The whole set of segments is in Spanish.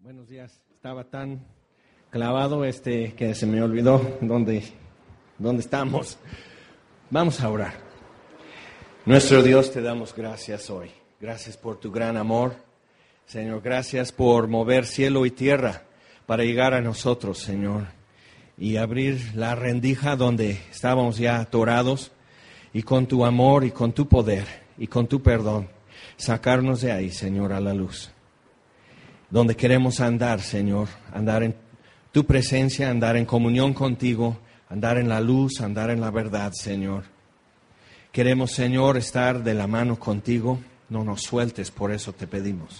Buenos días. Estaba tan clavado que se me olvidó dónde estamos. Vamos a orar. Nuestro Dios, te damos gracias hoy. Gracias por tu gran amor. Señor, gracias por mover cielo y tierra para llegar a nosotros, Señor, y abrir la rendija donde estábamos ya atorados, y con tu amor y con tu poder y con tu perdón, sacarnos de ahí, Señor, a la luz. Donde queremos andar, Señor, andar en tu presencia, andar en comunión contigo, andar en la luz, andar en la verdad, Señor. Queremos, Señor, estar de la mano contigo, no nos sueltes, por eso te pedimos.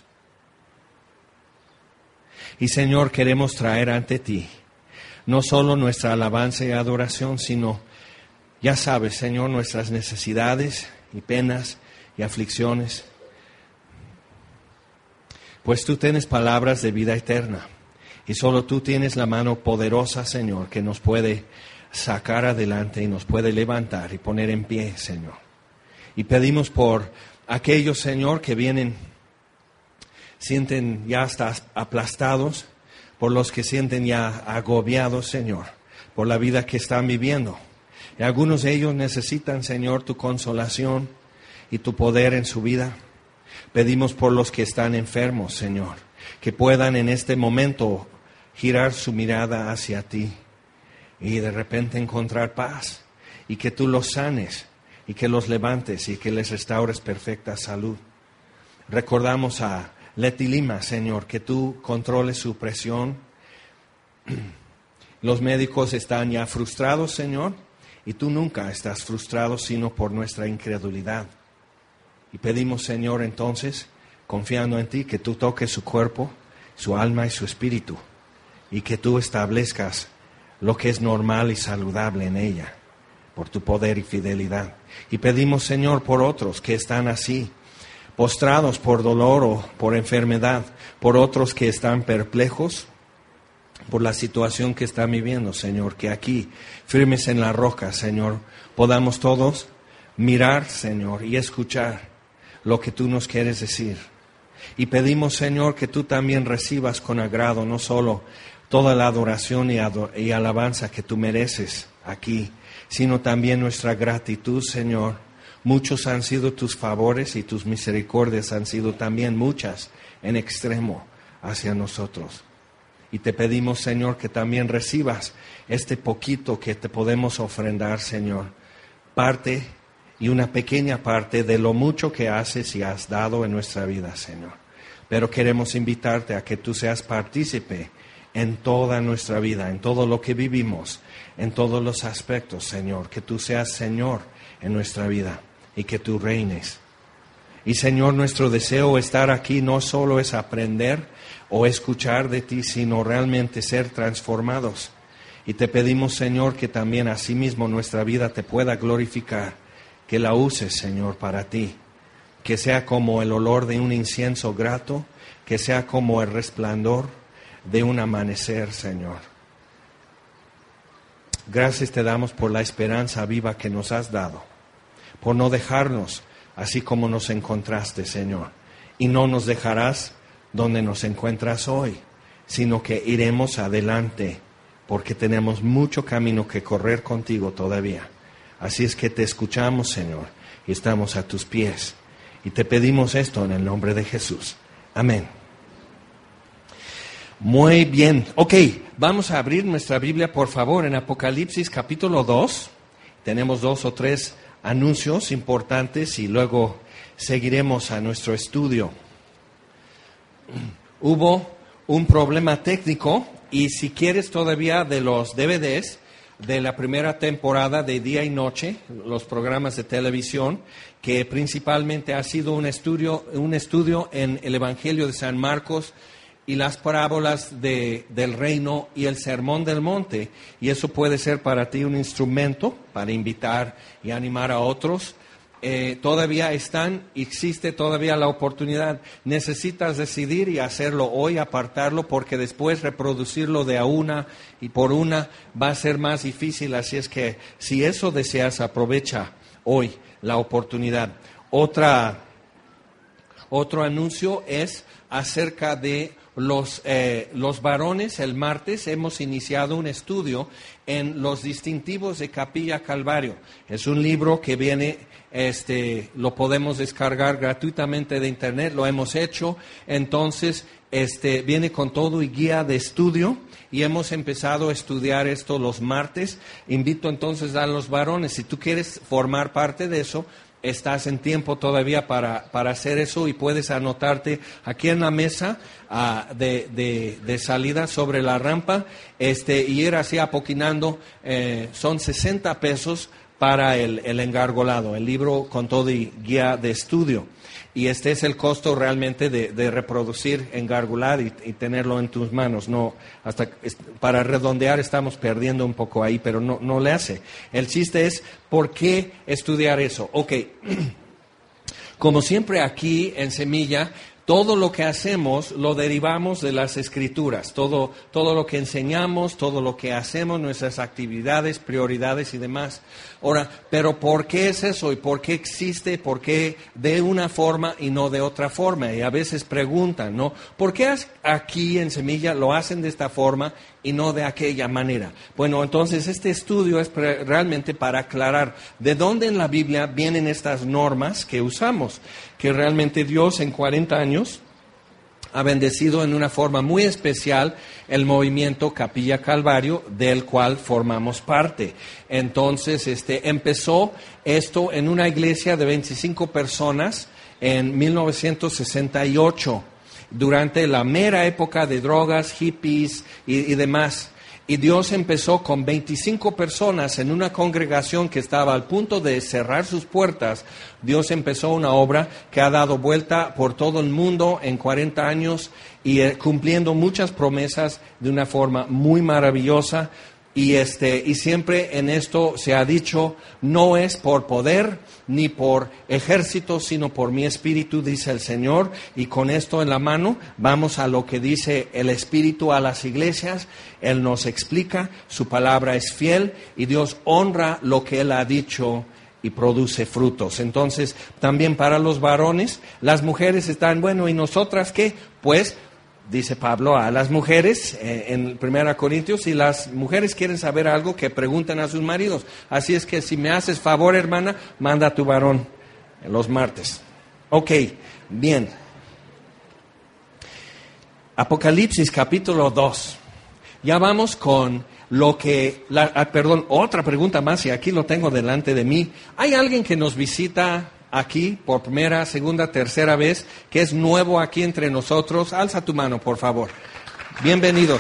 Y, Señor, queremos traer ante ti no solo nuestra alabanza y adoración, sino, ya sabes, Señor, nuestras necesidades y penas y aflicciones. Pues tú tienes palabras de vida eterna y solo tú tienes la mano poderosa, Señor, que nos puede sacar adelante y nos puede levantar y poner en pie, Señor. Y pedimos por aquellos, Señor, que sienten ya hasta aplastados, por los que sienten ya agobiados, Señor, por la vida que están viviendo. Y algunos de ellos necesitan, Señor, tu consolación y tu poder en su vida. Pedimos por los que están enfermos, Señor, que puedan en este momento girar su mirada hacia ti y de repente encontrar paz, y que tú los sanes y que los levantes y que les restaures perfecta salud. Recordamos a Leti Lima, Señor, que tú controles su presión. Los médicos están ya frustrados, Señor, y tú nunca estás frustrado sino por nuestra incredulidad. Y pedimos, Señor, entonces, confiando en ti, que tú toques su cuerpo, su alma y su espíritu, y que tú establezcas lo que es normal y saludable en ella, por tu poder y fidelidad. Y pedimos, Señor, por otros que están así, postrados por dolor o por enfermedad, por otros que están perplejos por la situación que están viviendo, Señor, que aquí, firmes en la roca, Señor, podamos todos mirar, Señor, y escuchar lo que tú nos quieres decir. Y pedimos, Señor, que tú también recibas con agrado no solo toda la adoración y alabanza que tú mereces aquí, sino también nuestra gratitud, Señor. Muchos han sido tus favores y tus misericordias han sido también muchas en extremo hacia nosotros. Y te pedimos, Señor, que también recibas este poquito que te podemos ofrendar, Señor, parte y una pequeña parte de lo mucho que haces y has dado en nuestra vida, Señor. Pero queremos invitarte a que tú seas partícipe en toda nuestra vida, en todo lo que vivimos, en todos los aspectos, Señor. Que tú seas Señor en nuestra vida y que tú reines. Y, Señor, nuestro deseo estar aquí no solo es aprender o escuchar de ti, sino realmente ser transformados. Y te pedimos, Señor, que también asimismo nuestra vida te pueda glorificar. Que la uses, Señor, para ti, que sea como el olor de un incienso grato, que sea como el resplandor de un amanecer, Señor. Gracias te damos por la esperanza viva que nos has dado, por no dejarnos así como nos encontraste, Señor, y no nos dejarás donde nos encuentras hoy, sino que iremos adelante, porque tenemos mucho camino que correr contigo todavía. Así es que te escuchamos, Señor, y estamos a tus pies. Y te pedimos esto en el nombre de Jesús. Amén. Muy bien. Ok, vamos a abrir nuestra Biblia, por favor, en Apocalipsis capítulo 2. Tenemos 2 o 3 anuncios importantes y luego seguiremos a nuestro estudio. Hubo un problema técnico y si quieres todavía de los DVDs de la primera temporada de Día y Noche, los programas de televisión, que principalmente ha sido un estudio en el Evangelio de San Marcos y las parábolas del reino y el Sermón del Monte, y eso puede ser para ti un instrumento para invitar y animar a otros. Todavía existe todavía la oportunidad. Necesitas decidir y hacerlo hoy, apartarlo, porque después reproducirlo de a una y por una va a ser más difícil. Así es que si eso deseas, aprovecha hoy la oportunidad. Otro anuncio es acerca de los varones, el martes, hemos iniciado un estudio en los distintivos de Capilla Calvario. Es un libro que viene, lo podemos descargar gratuitamente de internet, lo hemos hecho. Entonces, viene con todo y guía de estudio y hemos empezado a estudiar esto los martes. Invito entonces a los varones, si tú quieres formar parte de eso, estás en tiempo todavía para hacer eso y puedes anotarte aquí en la mesa de salida sobre la rampa y ir así apoquinando. Son 60 pesos para el engargolado, el libro con todo y guía de estudio. Y este es el costo realmente de reproducir, engargolar y tenerlo en tus manos. No, hasta para redondear estamos perdiendo un poco ahí, pero no le hace. El chiste es, ¿por qué estudiar eso? Ok, como siempre aquí en Semilla, todo lo que hacemos lo derivamos de las Escrituras. Todo lo que enseñamos, todo lo que hacemos, nuestras actividades, prioridades y demás. Ahora, pero ¿por qué es eso? ¿Y por qué existe? ¿Por qué de una forma y no de otra forma? Y a veces preguntan, ¿no? ¿Por qué aquí en Semilla lo hacen de esta forma y no de aquella manera? Bueno, entonces este estudio es realmente para aclarar de dónde en la Biblia vienen estas normas que usamos, que realmente Dios en 40 años ha bendecido en una forma muy especial el movimiento Capilla Calvario, del cual formamos parte. Entonces, empezó esto en una iglesia de 25 personas en 1968, durante la mera época de drogas, hippies y demás. Y Dios empezó con 25 personas en una congregación que estaba al punto de cerrar sus puertas. Dios empezó una obra que ha dado vuelta por todo el mundo en 40 años y cumpliendo muchas promesas de una forma muy maravillosa. Y siempre en esto se ha dicho, no es por poder ni por ejército, sino por mi espíritu, dice el Señor. Y con esto en la mano, vamos a lo que dice el Espíritu a las iglesias. Él nos explica, su palabra es fiel y Dios honra lo que Él ha dicho y produce frutos. Entonces, también para los varones, las mujeres están, bueno, ¿y nosotras qué? Pues, dice Pablo a las mujeres en 1 Corintios, si las mujeres quieren saber algo, que pregunten a sus maridos. Así es que si me haces favor, hermana, manda a tu varón los martes. Ok, bien. Apocalipsis capítulo 2. Ya vamos con lo que... otra pregunta más y aquí lo tengo delante de mí. ¿Hay alguien que nos visita aquí por primera, segunda, tercera vez, que es nuevo aquí entre nosotros? Alza tu mano, por favor. Bienvenidos.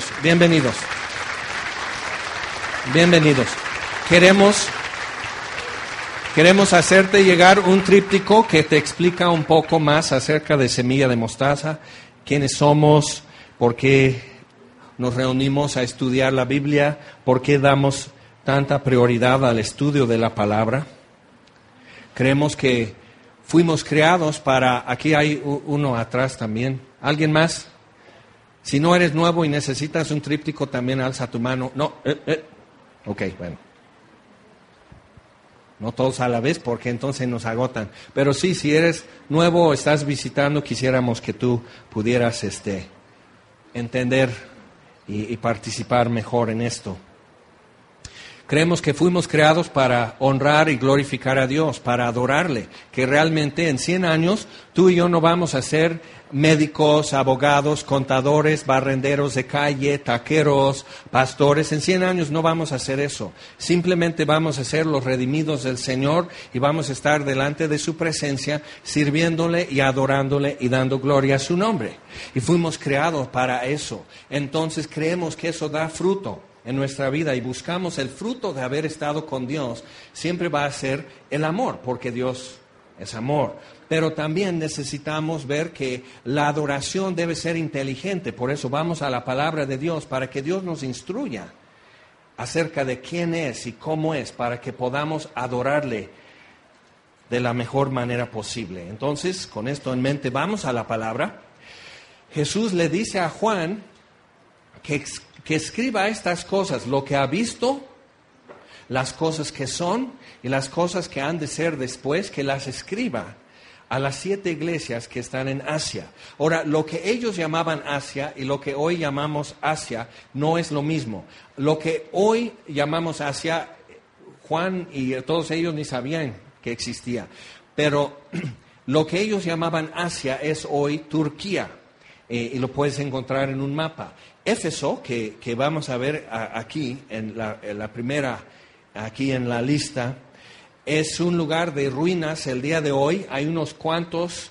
Queremos hacerte llegar un tríptico que te explica un poco más acerca de Semilla de Mostaza, quiénes somos, por qué nos reunimos a estudiar la Biblia, por qué damos tanta prioridad al estudio de la palabra. Creemos que fuimos creados para... Aquí hay uno atrás también. ¿Alguien más? Si no eres nuevo y necesitas un tríptico, también alza tu mano. No. Ok, bueno. No todos a la vez, porque entonces nos agotan. Pero sí, si eres nuevo o estás visitando, quisiéramos que tú pudieras entender y participar mejor en esto. Creemos que fuimos creados para honrar y glorificar a Dios, para adorarle, que realmente en 100 años tú y yo no vamos a ser médicos, abogados, contadores, barrenderos de calle, taqueros, pastores. En 100 años no vamos a hacer eso. Simplemente vamos a ser los redimidos del Señor y vamos a estar delante de su presencia, sirviéndole y adorándole y dando gloria a su nombre. Y fuimos creados para eso. Entonces creemos que eso da fruto en nuestra vida y buscamos el fruto de haber estado con Dios. Siempre va a ser el amor, porque Dios es amor. Pero también necesitamos ver que la adoración debe ser inteligente. Por eso vamos a la palabra de Dios, para que Dios nos instruya acerca de quién es y cómo es, para que podamos adorarle de la mejor manera posible. Entonces, con esto en mente, vamos a la palabra. Jesús le dice a Juan que escriba estas cosas, lo que ha visto, las cosas que son y las cosas que han de ser después, que las escriba. a las 7 iglesias que están en Asia. Ahora, lo que ellos llamaban Asia y lo que hoy llamamos Asia no es lo mismo. Lo que hoy llamamos Asia, Juan y todos ellos ni sabían que existía. Pero lo que ellos llamaban Asia es hoy Turquía. Y lo puedes encontrar en un mapa. Éfeso, que vamos a ver aquí, en la primera, aquí en la lista, es un lugar de ruinas el día de hoy. Hay unos cuantos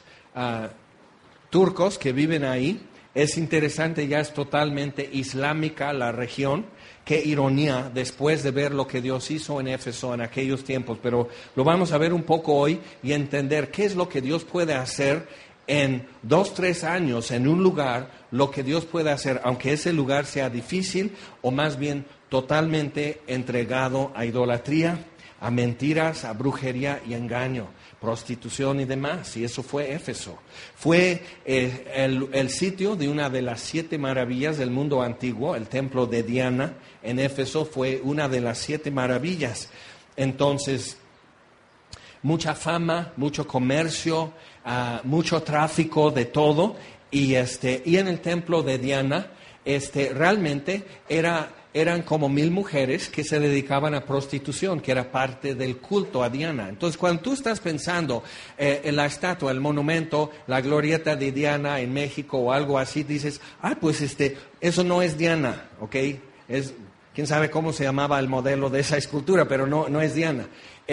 turcos que viven ahí. Es interesante, ya es totalmente islámica la región. Qué ironía después de ver lo que Dios hizo en Éfeso en aquellos tiempos. Pero lo vamos a ver un poco hoy y entender qué es lo que Dios puede hacer en 2-3 años en un lugar, lo que Dios puede hacer, aunque ese lugar sea difícil o más bien totalmente entregado a idolatría, a mentiras, a brujería y engaño, prostitución y demás. Y eso fue Éfeso. Fue el sitio de una de las 7 maravillas del mundo antiguo, el templo de Diana en Éfeso fue una de las 7 maravillas. Entonces, mucha fama, mucho comercio, mucho tráfico de todo. Y en el templo de Diana, realmente eran como 1000 mujeres que se dedicaban a prostitución, que era parte del culto a Diana. Entonces, cuando tú estás pensando en la estatua, el monumento, la glorieta de Diana en México o algo así, dices, pues eso no es Diana, ¿ok? Quién sabe cómo se llamaba el modelo de esa escultura, pero no es Diana.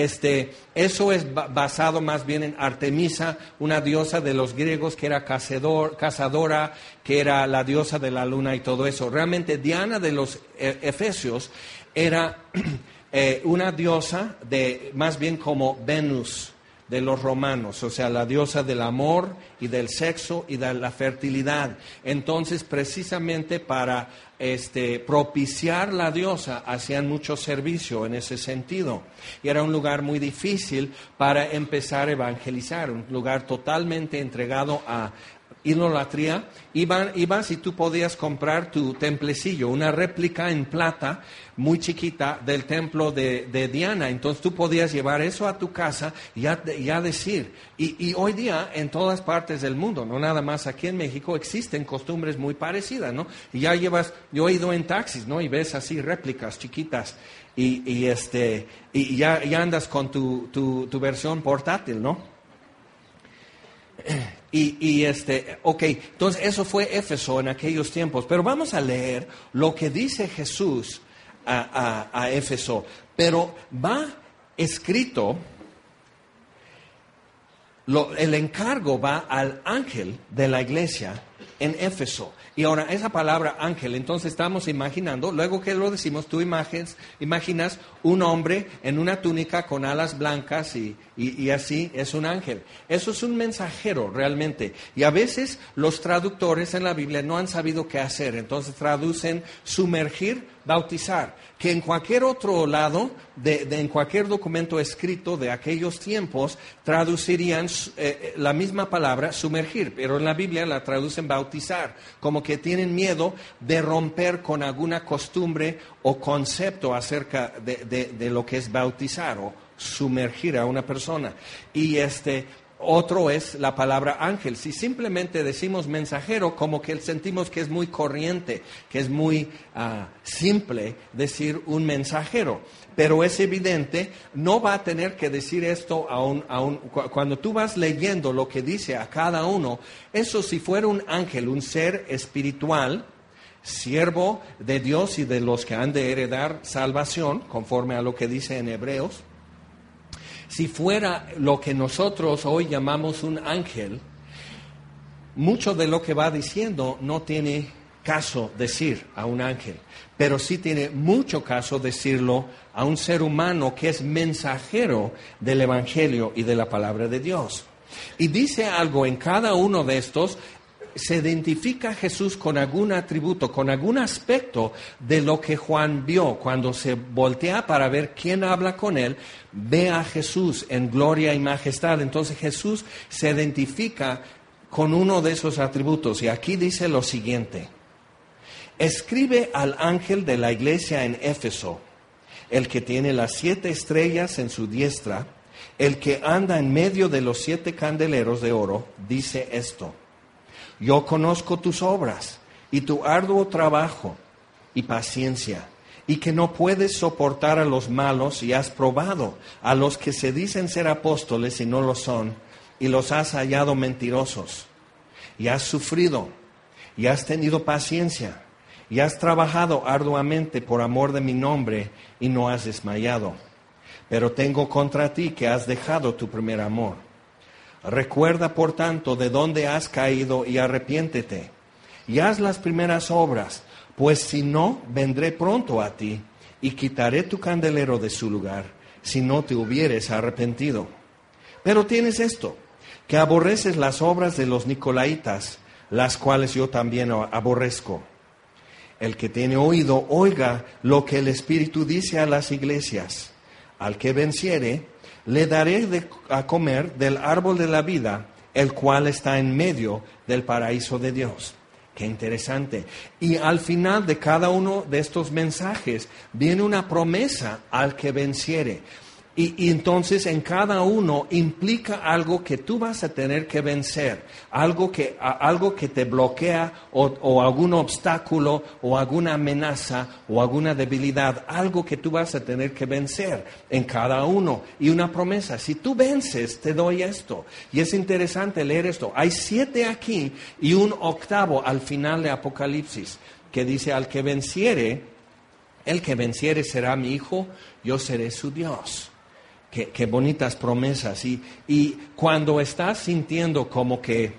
Eso es basado más bien en Artemisa, una diosa de los griegos que era cazadora, que era la diosa de la luna y todo eso. Realmente Diana de los efesios era una diosa más bien como Venus de los romanos, o sea, la diosa del amor y del sexo y de la fertilidad. Entonces, precisamente para propiciar la diosa, hacían mucho servicio en ese sentido. Y era un lugar muy difícil para empezar a evangelizar, un lugar totalmente entregado a idolatría. Ibas y tú podías comprar tu templecillo, una réplica en plata muy chiquita del templo de Diana. Entonces tú podías llevar eso a tu casa y ya decir. Y hoy día en todas partes del mundo, no nada más aquí en México, existen costumbres muy parecidas, ¿no? Y ya yo he ido en taxis, ¿no? Y ves así réplicas chiquitas y ya andas con tu versión portátil, ¿no? Entonces eso fue Éfeso en aquellos tiempos. Pero vamos a leer lo que dice Jesús a Éfeso. Pero va escrito, el encargo va al ángel de la iglesia en Éfeso. Y ahora, esa palabra ángel, entonces estamos imaginando, luego que lo decimos, tú imaginas un hombre en una túnica con alas blancas y así es un ángel. Eso es un mensajero realmente. Y a veces los traductores en la Biblia no han sabido qué hacer, entonces traducen sumergir, bautizar, que en cualquier otro lado, en cualquier documento escrito de aquellos tiempos, traducirían la misma palabra sumergir, pero en la Biblia la traducen bautizar, como que tienen miedo de romper con alguna costumbre o concepto acerca de lo que es bautizar o sumergir a una persona. Y otro es la palabra ángel. Si simplemente decimos mensajero, como que sentimos que es muy corriente, que es muy simple decir un mensajero. Pero es evidente, no va a tener que decir esto cuando tú vas leyendo lo que dice a cada uno. Eso, si fuera un ángel, un ser espiritual, siervo de Dios y de los que han de heredar salvación, conforme a lo que dice en Hebreos. Si fuera lo que nosotros hoy llamamos un ángel, mucho de lo que va diciendo no tiene caso decir a un ángel, pero sí tiene mucho caso decirlo a un ser humano que es mensajero del Evangelio y de la palabra de Dios. Y dice algo en cada uno de estos. Se identifica a Jesús con algún atributo, con algún aspecto de lo que Juan vio. Cuando se voltea para ver quién habla con él, ve a Jesús en gloria y majestad. Entonces Jesús se identifica con uno de esos atributos. Y aquí dice lo siguiente: escribe al ángel de la iglesia en Éfeso, el que tiene las 7 estrellas en su diestra El que anda en medio de los 7 candeleros de oro dice esto: yo conozco tus obras y tu arduo trabajo y paciencia, y que no puedes soportar a los malos, y has probado a los que se dicen ser apóstoles y no lo son, y los has hallado mentirosos. Y has sufrido, y has tenido paciencia, y has trabajado arduamente por amor de mi nombre, y no has desmayado. Pero tengo contra ti que has dejado tu primer amor. Recuerda, por tanto, de dónde has caído y arrepiéntete, y haz las primeras obras, pues si no, vendré pronto a ti, y quitaré tu candelero de su lugar, si no te hubieres arrepentido. Pero tienes esto, que aborreces las obras de los nicolaítas, las cuales yo también aborrezco. El que tiene oído, oiga lo que el Espíritu dice a las iglesias. Al que venciere, le daré a comer del árbol de la vida, el cual está en medio del paraíso de Dios. Qué interesante. Y al final de cada uno de estos mensajes viene una promesa al que venciere. Y entonces en cada uno implica algo que tú vas a tener que vencer, algo que te bloquea o algún obstáculo o alguna amenaza o alguna debilidad, algo que tú vas a tener que vencer en cada uno. Y una promesa: si tú vences, te doy esto. Y es interesante leer esto. Hay 7 aquí y un 8 al final de Apocalipsis, que dice: al que venciere, el que venciere será mi hijo, yo seré su Dios. Qué bonitas promesas. Y cuando estás sintiendo como que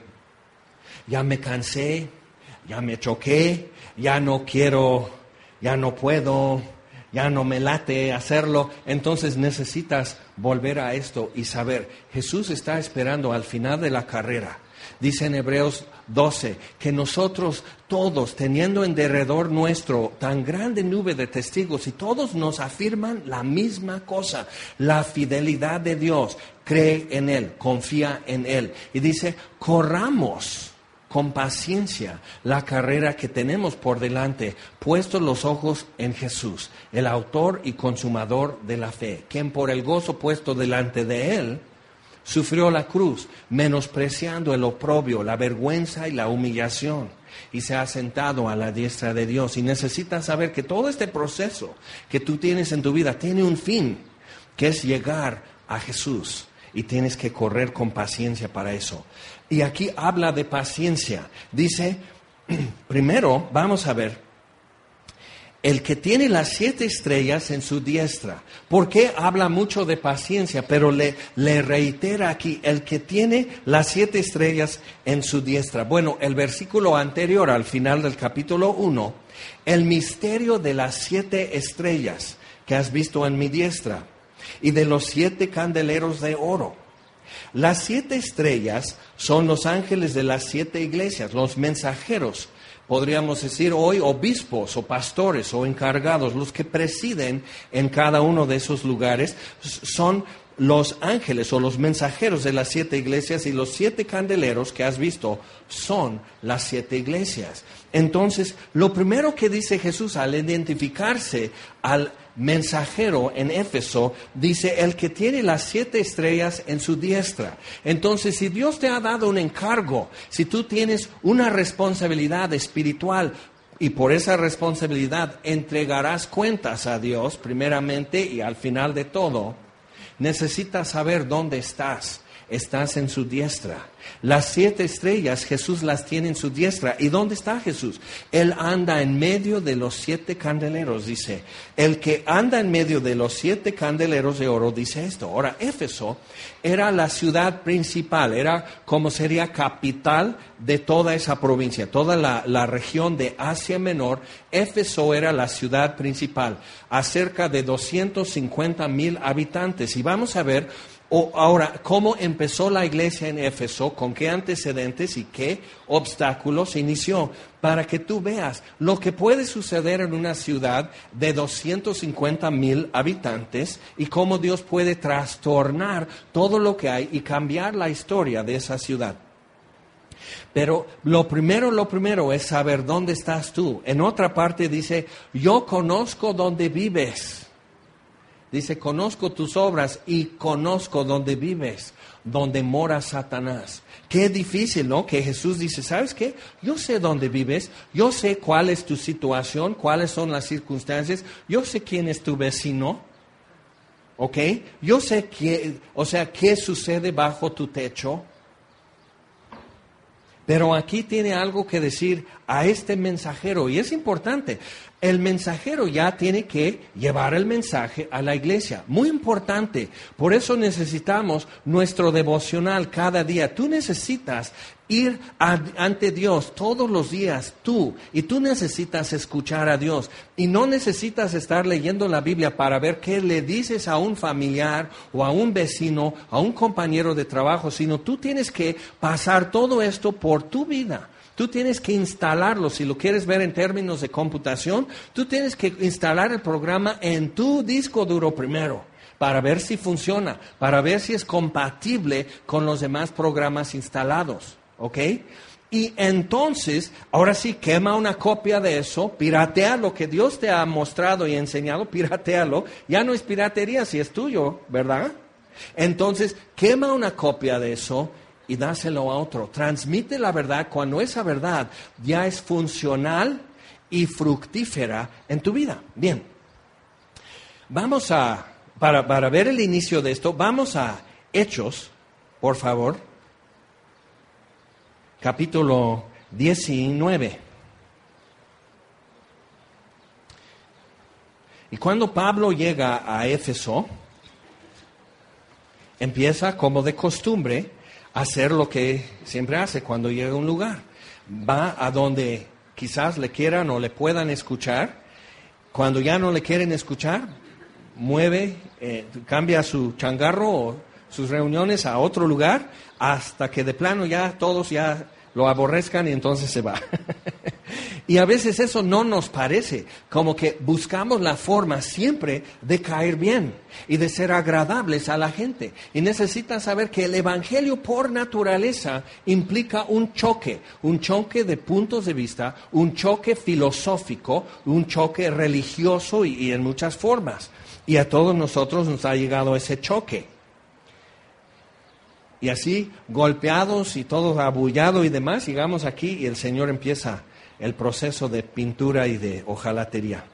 ya me cansé, ya me choqué, ya no quiero, ya no puedo, ya no me late hacerlo, entonces necesitas volver a esto y saber, Jesús está esperando al final de la carrera. Dice en Hebreos 12 que nosotros todos, teniendo en derredor nuestro tan grande nube de testigos, y todos nos afirman la misma cosa, la fidelidad de Dios, cree en Él, confía en Él. Y dice, corramos con paciencia la carrera que tenemos por delante, puestos los ojos en Jesús, el autor y consumador de la fe, quien por el gozo puesto delante de Él, sufrió la cruz, menospreciando el oprobio, la vergüenza y la humillación, y se ha sentado a la diestra de Dios. Y necesitas saber que todo este proceso que tú tienes en tu vida tiene un fin, que es llegar a Jesús. Y tienes que correr con paciencia para eso. Y aquí habla de paciencia. Dice, primero, vamos a ver, el que tiene las 7 estrellas en su diestra. ¿Por qué habla mucho de paciencia? Pero le reitera aquí, el que tiene las 7 estrellas en su diestra. Bueno, el versículo anterior, al final del capítulo 1, el misterio de las 7 estrellas que has visto en mi diestra y de los 7 candeleros de oro. Las 7 estrellas son los ángeles de las 7 iglesias, los mensajeros. Podríamos decir hoy obispos o pastores o encargados, los que presiden en cada uno de esos lugares, son los ángeles o los mensajeros de las 7 iglesias, y los 7 candeleros que has visto son las 7 iglesias. Entonces, lo primero que dice Jesús al identificarse al mensajero en Éfeso, dice, el que tiene las 7 estrellas en su diestra. Entonces, si Dios te ha dado un encargo, si tú tienes una responsabilidad espiritual, y por esa responsabilidad entregarás cuentas a Dios primeramente y al final de todo, necesitas saber dónde estás. Estás en su diestra. Las 7 estrellas Jesús las tiene en su diestra. ¿Y dónde está Jesús? Él anda en medio de los 7 candeleros, dice. El que anda en medio de los 7 candeleros de oro dice esto. Ahora, Éfeso era la ciudad principal, era como sería capital de toda esa provincia, toda la región de Asia Menor. Éfeso era la ciudad principal, a cerca de 250,000 habitantes. Y vamos a ver ahora, ¿cómo empezó la iglesia en Éfeso? ¿Con qué antecedentes y qué obstáculos inició? Para que tú veas lo que puede suceder en una ciudad de 250,000 habitantes y cómo Dios puede trastornar todo lo que hay y cambiar la historia de esa ciudad. Pero lo primero es saber dónde estás tú. En otra parte dice, yo conozco dónde vives. Dice, conozco tus obras y conozco dónde vives, donde mora Satanás. Qué difícil, ¿no? Que Jesús dice, ¿sabes qué? Yo sé dónde vives, yo sé cuál es tu situación, cuáles son las circunstancias, yo sé quién es tu vecino, ¿ok? Yo sé qué sucede bajo tu techo. Pero aquí tiene algo que decir a este mensajero, y es importante. El mensajero ya tiene que llevar el mensaje a la iglesia. Muy importante. Por eso necesitamos nuestro devocional cada día. Tú necesitas ir ante Dios todos los días, y tú necesitas escuchar a Dios. Y no necesitas estar leyendo la Biblia para ver qué le dices a un familiar o a un vecino, a un compañero de trabajo, sino tú tienes que pasar todo esto por tu vida. Tú tienes que instalarlo, si lo quieres ver en términos de computación, tú tienes que instalar el programa en tu disco duro primero, para ver si funciona, para ver si es compatible con los demás programas instalados, ¿ok? Y entonces, ahora sí, quema una copia de eso, piratea lo que Dios te ha mostrado y enseñado, piratealo, ya no es piratería si es tuyo, ¿verdad? Entonces, quema una copia de eso y dáselo a otro. Transmite la verdad cuando esa verdad ya es funcional y fructífera en tu vida. Bien, vamos para ver el inicio de esto, vamos a Hechos, por favor, capítulo 19. Y cuando Pablo llega a Éfeso, empieza como de costumbre hacer lo que siempre hace cuando llega a un lugar. Va a donde quizás le quieran o le puedan escuchar. Cuando ya no le quieren escuchar, cambia su changarro o sus reuniones a otro lugar hasta que de plano ya todos ya lo aborrezcan y entonces se va. Y a veces eso no nos parece, como que buscamos la forma siempre de caer bien y de ser agradables a la gente. Y necesitas saber que el Evangelio por naturaleza implica un choque de puntos de vista, un choque filosófico, un choque religioso y en muchas formas. Y a todos nosotros nos ha llegado ese choque. Y así, golpeados y todos abullados y demás, llegamos aquí y el Señor empieza el proceso de pintura y de hojalatería.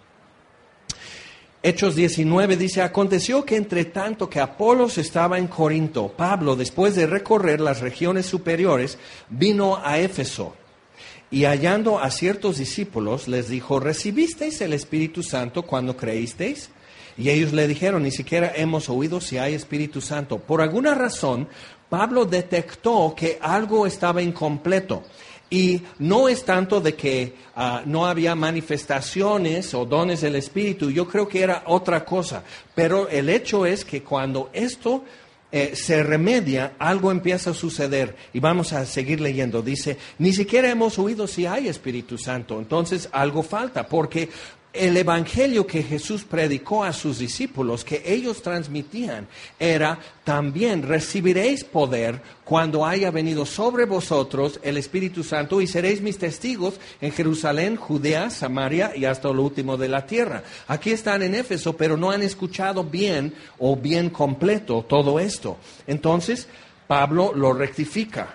Hechos 19 dice, aconteció que entre tanto que Apolos estaba en Corinto, Pablo, después de recorrer las regiones superiores, vino a Éfeso. Y hallando a ciertos discípulos, les dijo, ¿recibisteis el Espíritu Santo cuando creísteis? Y ellos le dijeron, ni siquiera hemos oído si hay Espíritu Santo. Por alguna razón, Pablo detectó que algo estaba incompleto. Y no es tanto de que no había manifestaciones o dones del Espíritu, yo creo que era otra cosa. Pero el hecho es que cuando esto se remedia, algo empieza a suceder. Y vamos a seguir leyendo. Dice, ni siquiera hemos oído si hay Espíritu Santo. Entonces algo falta, porque el evangelio que Jesús predicó a sus discípulos, que ellos transmitían, era también recibiréis poder cuando haya venido sobre vosotros el Espíritu Santo y seréis mis testigos en Jerusalén, Judea, Samaria y hasta lo último de la tierra. Aquí están en Éfeso, pero no han escuchado bien o bien completo todo esto. Entonces, Pablo lo rectifica.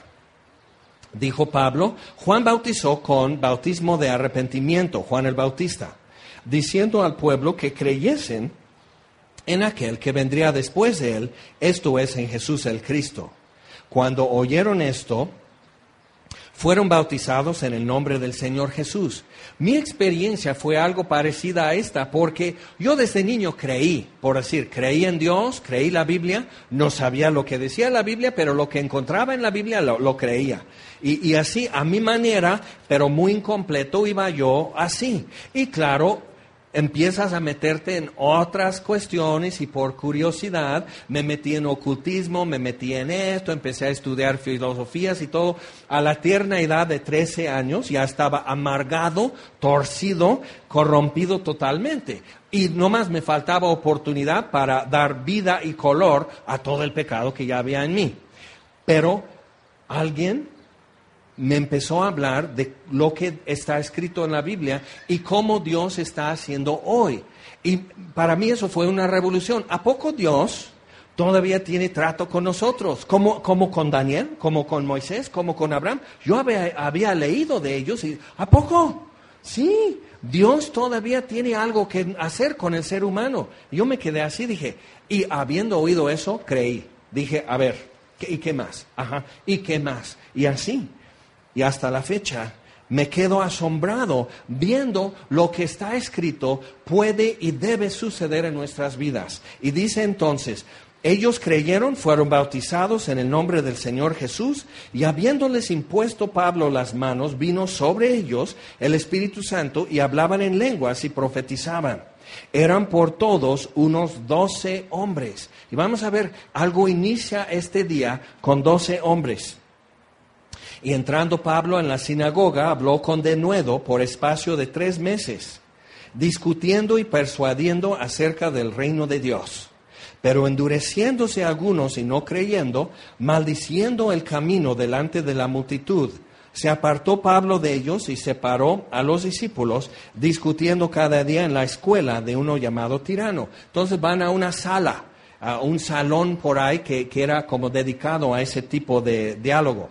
Dijo Pablo, Juan bautizó con bautismo de arrepentimiento, Juan el Bautista, diciendo al pueblo que creyesen en aquel que vendría después de él, esto es, en Jesús el Cristo. Cuando oyeron esto, fueron bautizados en el nombre del Señor Jesús. Mi experiencia fue algo parecida a esta, porque yo desde niño creí en Dios, creí la Biblia, no sabía lo que decía la Biblia, pero lo que encontraba en la Biblia lo creía. Y así, a mi manera, pero muy incompleto, iba yo así. Y claro, empiezas a meterte en otras cuestiones y por curiosidad me metí en ocultismo, me metí en esto, empecé a estudiar filosofías y todo. A la tierna edad de 13 años ya estaba amargado, torcido, corrompido totalmente. Y nomás me faltaba oportunidad para dar vida y color a todo el pecado que ya había en mí. Pero alguien me empezó a hablar de lo que está escrito en la Biblia y cómo Dios está haciendo hoy. Y para mí eso fue una revolución. ¿A poco Dios todavía tiene trato con nosotros? Como con Daniel, como con Moisés, como con Abraham. Yo había leído de ellos y ¿a poco? Sí, Dios todavía tiene algo que hacer con el ser humano. Yo me quedé así, dije, y habiendo oído eso, creí. Dije, a ver, ¿y qué más? Ajá, ¿y qué más? Y así, y hasta la fecha, me quedo asombrado viendo lo que está escrito puede y debe suceder en nuestras vidas. Y dice entonces, ellos creyeron, fueron bautizados en el nombre del Señor Jesús, y habiéndoles impuesto Pablo las manos, vino sobre ellos el Espíritu Santo, y hablaban en lenguas y profetizaban. Eran por todos unos 12 hombres. Y vamos a ver, algo inicia este día con 12 hombres. Y entrando Pablo en la sinagoga, habló con denuedo por espacio de 3 meses, discutiendo y persuadiendo acerca del reino de Dios. Pero endureciéndose algunos y no creyendo, maldiciendo el camino delante de la multitud, se apartó Pablo de ellos y separó a los discípulos, discutiendo cada día en la escuela de uno llamado Tirano. Entonces van a una sala, a un salón por ahí que era como dedicado a ese tipo de diálogo.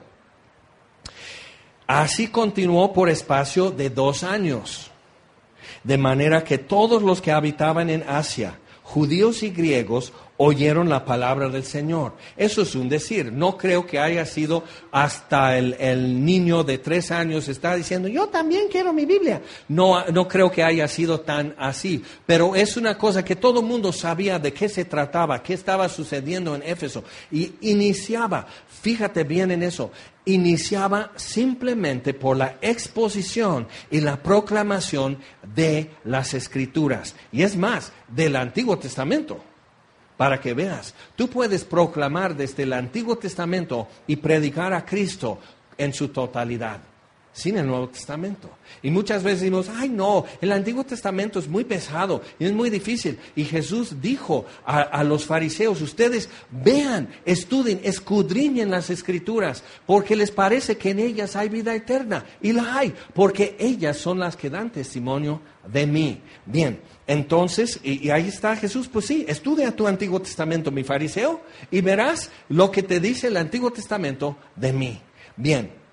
Así continuó por espacio de 2 años, de manera que todos los que habitaban en Asia, judíos y griegos, oyeron la palabra del Señor. Eso es un decir. No creo que haya sido hasta el niño de 3 años está diciendo, yo también quiero mi Biblia. No creo que haya sido tan así. Pero es una cosa que todo el mundo sabía de qué se trataba, qué estaba sucediendo en Éfeso. Y iniciaba, fíjate bien en eso, iniciaba simplemente por la exposición y la proclamación de las Escrituras. Y es más, del Antiguo Testamento. Para que veas, tú puedes proclamar desde el Antiguo Testamento y predicar a Cristo en su totalidad, sin el Nuevo Testamento. Y muchas veces decimos, ay no, el Antiguo Testamento es muy pesado y es muy difícil. Y Jesús dijo a los fariseos, ustedes vean, estudien, escudriñen las Escrituras, porque les parece que en ellas hay vida eterna. Y la hay, porque ellas son las que dan testimonio de mí. Bien, entonces, y ahí está Jesús, pues sí, estudia tu Antiguo Testamento, mi fariseo, y verás lo que te dice el Antiguo Testamento de mí. Bien.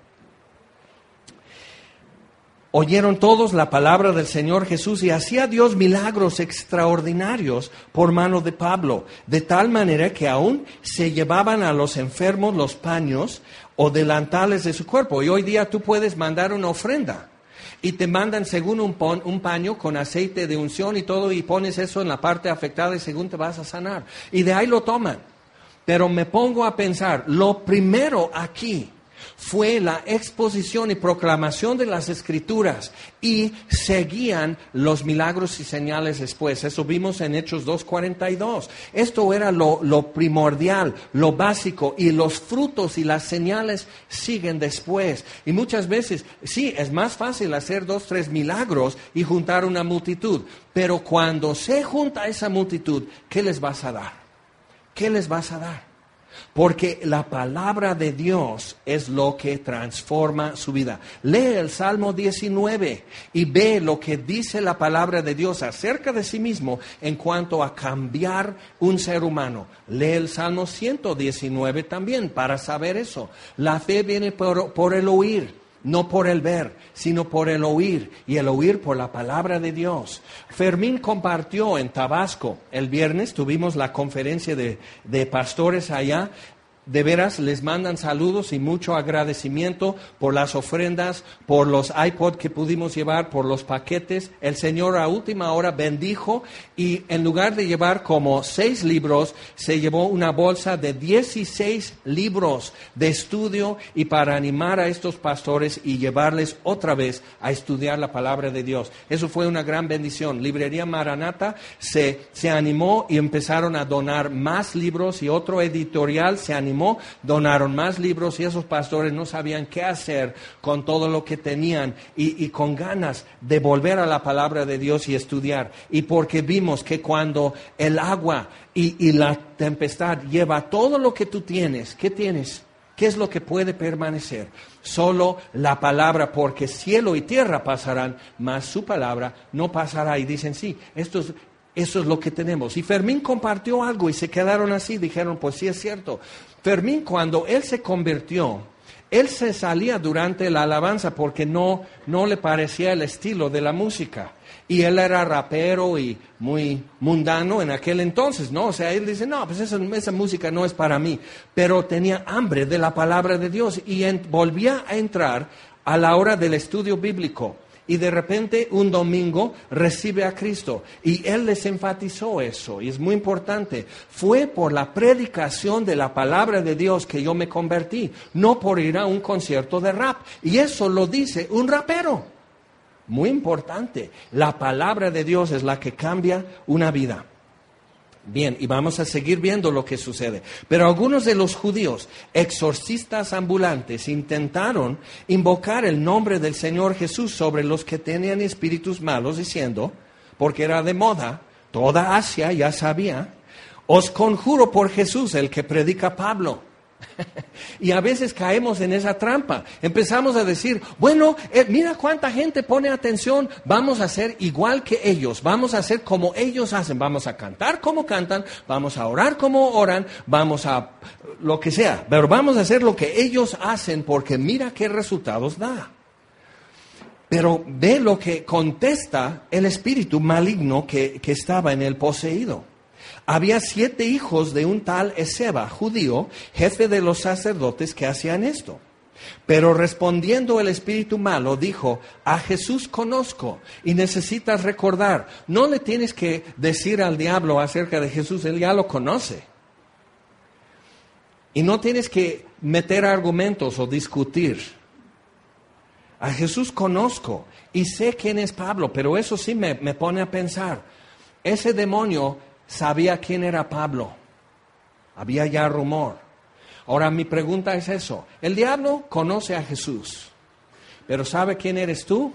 Oyeron todos la palabra del Señor Jesús y hacía Dios milagros extraordinarios por mano de Pablo, de tal manera que aún se llevaban a los enfermos los paños o delantales de su cuerpo. Y hoy día tú puedes mandar una ofrenda y te mandan según un paño con aceite de unción y todo, y pones eso en la parte afectada y según te vas a sanar. Y de ahí lo toman. Pero me pongo a pensar, lo primero aquí fue la exposición y proclamación de las Escrituras, y seguían los milagros y señales después. Eso vimos en Hechos 2:42. Esto era lo primordial, lo básico, y los frutos y las señales siguen después. Y muchas veces, sí, es más fácil hacer 2, 3 milagros y juntar una multitud, pero cuando se junta esa multitud, ¿qué les vas a dar? ¿Qué les vas a dar? Porque la palabra de Dios es lo que transforma su vida. Lee el Salmo 19 y ve lo que dice la palabra de Dios acerca de sí mismo en cuanto a cambiar un ser humano. Lee el Salmo 119 también para saber eso. La fe viene por el oír. No por el ver, sino por el oír, y el oír por la palabra de Dios. Fermín compartió en Tabasco el viernes, tuvimos la conferencia de pastores allá. De veras les mandan saludos y mucho agradecimiento por las ofrendas, por los iPod que pudimos llevar, por los paquetes. El Señor a última hora bendijo, y en lugar de llevar como 6 libros, se llevó una bolsa de 16 libros de estudio, y para animar a estos pastores y llevarles otra vez a estudiar la palabra de Dios. Eso fue una gran bendición. Librería Maranata se animó y empezaron a donar más libros, y otro editorial se animó, donaron más libros, y esos pastores no sabían qué hacer con todo lo que tenían, y con ganas de volver a la palabra de Dios y estudiar. Y porque vimos que cuando el agua y la tempestad lleva todo lo que tú tienes, ¿qué tienes? ¿Qué es lo que puede permanecer? solo la palabra, porque cielo y tierra pasarán, mas su palabra no pasará. Y dicen, sí, eso es lo que tenemos. Y Fermín compartió algo y se quedaron así, dijeron, pues sí es cierto. Fermín, cuando él se convirtió, él se salía durante la alabanza porque no le parecía el estilo de la música. Y él era rapero y muy mundano en aquel entonces, ¿no? O sea, él dice, no, pues esa música no es para mí. Pero tenía hambre de la palabra de Dios y volvía a entrar a la hora del estudio bíblico. Y de repente, un domingo, recibe a Cristo. Y él les enfatizó eso, y es muy importante. Fue por la predicación de la palabra de Dios que yo me convertí, no por ir a un concierto de rap. Y eso lo dice un rapero. Muy importante, la palabra de Dios es la que cambia una vida. Bien, y vamos a seguir viendo lo que sucede. Pero algunos de los judíos, exorcistas ambulantes, intentaron invocar el nombre del Señor Jesús sobre los que tenían espíritus malos, diciendo, porque era de moda, toda Asia ya sabía, os conjuro por Jesús, el que predica Pablo. Y a veces caemos en esa trampa. Empezamos a decir, bueno, mira cuánta gente pone atención, vamos a hacer igual que ellos, vamos a hacer como ellos hacen, vamos a cantar como cantan, vamos a orar como oran, vamos a lo que sea, pero vamos a hacer lo que ellos hacen porque mira qué resultados da. Pero ve lo que contesta el espíritu maligno que estaba en el poseído. Había 7 hijos de un tal Esceva, judío, jefe de los sacerdotes que hacían esto. Pero respondiendo el espíritu malo, dijo, a Jesús conozco y necesitas recordar. No le tienes que decir al diablo acerca de Jesús, él ya lo conoce. Y no tienes que meter argumentos o discutir. A Jesús conozco y sé quién es Pablo, pero eso sí me pone a pensar. Ese demonio sabía quién era Pablo. Había ya rumor. Ahora mi pregunta es eso. El diablo conoce a Jesús, pero ¿sabe quién eres tú?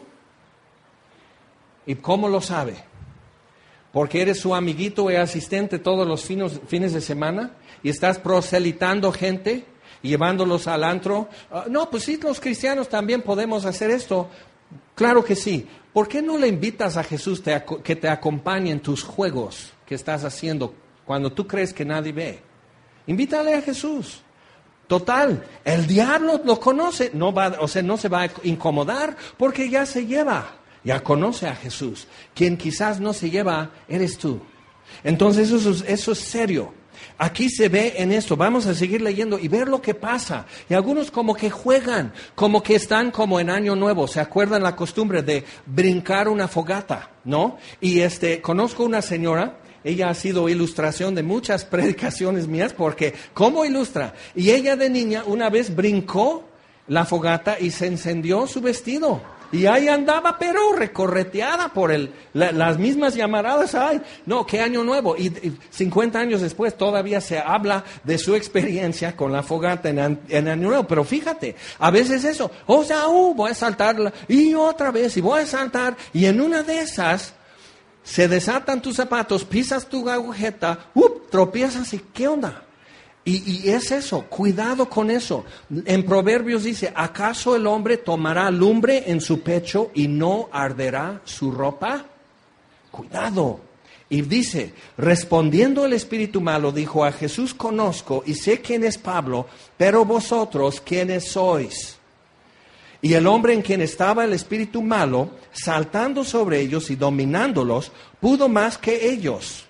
¿Y cómo lo sabe? ¿Porque eres su amiguito y asistente todos los fines de semana? ¿Y estás proselitando gente y llevándolos al antro? No, pues sí, los cristianos también podemos hacer esto. Claro que sí. ¿Por qué no le invitas a Jesús que te acompañe en tus juegos que estás haciendo cuando tú crees que nadie ve? Invítale a Jesús. Total, el diablo lo conoce, no se va a incomodar porque ya se lleva, ya conoce a Jesús. Quien quizás no se lleva, eres tú. Entonces eso es serio. Aquí se ve en esto, vamos a seguir leyendo y ver lo que pasa. Y algunos como que juegan, como que están como en Año Nuevo. ¿Se acuerdan la costumbre de brincar una fogata? ¿No? Y conozco una señora, ella ha sido ilustración de muchas predicaciones mías, porque ¿cómo ilustra? Y ella de niña una vez brincó la fogata y se encendió su vestido. Y ahí andaba, pero recorreteada por las mismas llamaradas. Ay, no, qué Año Nuevo. Y 50 años después todavía se habla de su experiencia con la fogata en Año Nuevo. Pero fíjate, a veces eso, voy a saltarla y otra vez y voy a saltar. Y en una de esas se desatan tus zapatos, pisas tu agujeta, tropiezas y ¿qué onda? Y es eso, cuidado con eso. En Proverbios dice, ¿acaso el hombre tomará lumbre en su pecho y no arderá su ropa? Cuidado. Y dice, respondiendo el espíritu malo, dijo, a Jesús conozco y sé quién es Pablo, pero vosotros, ¿quiénes sois? Y el hombre en quien estaba el espíritu malo, saltando sobre ellos y dominándolos, pudo más que ellos.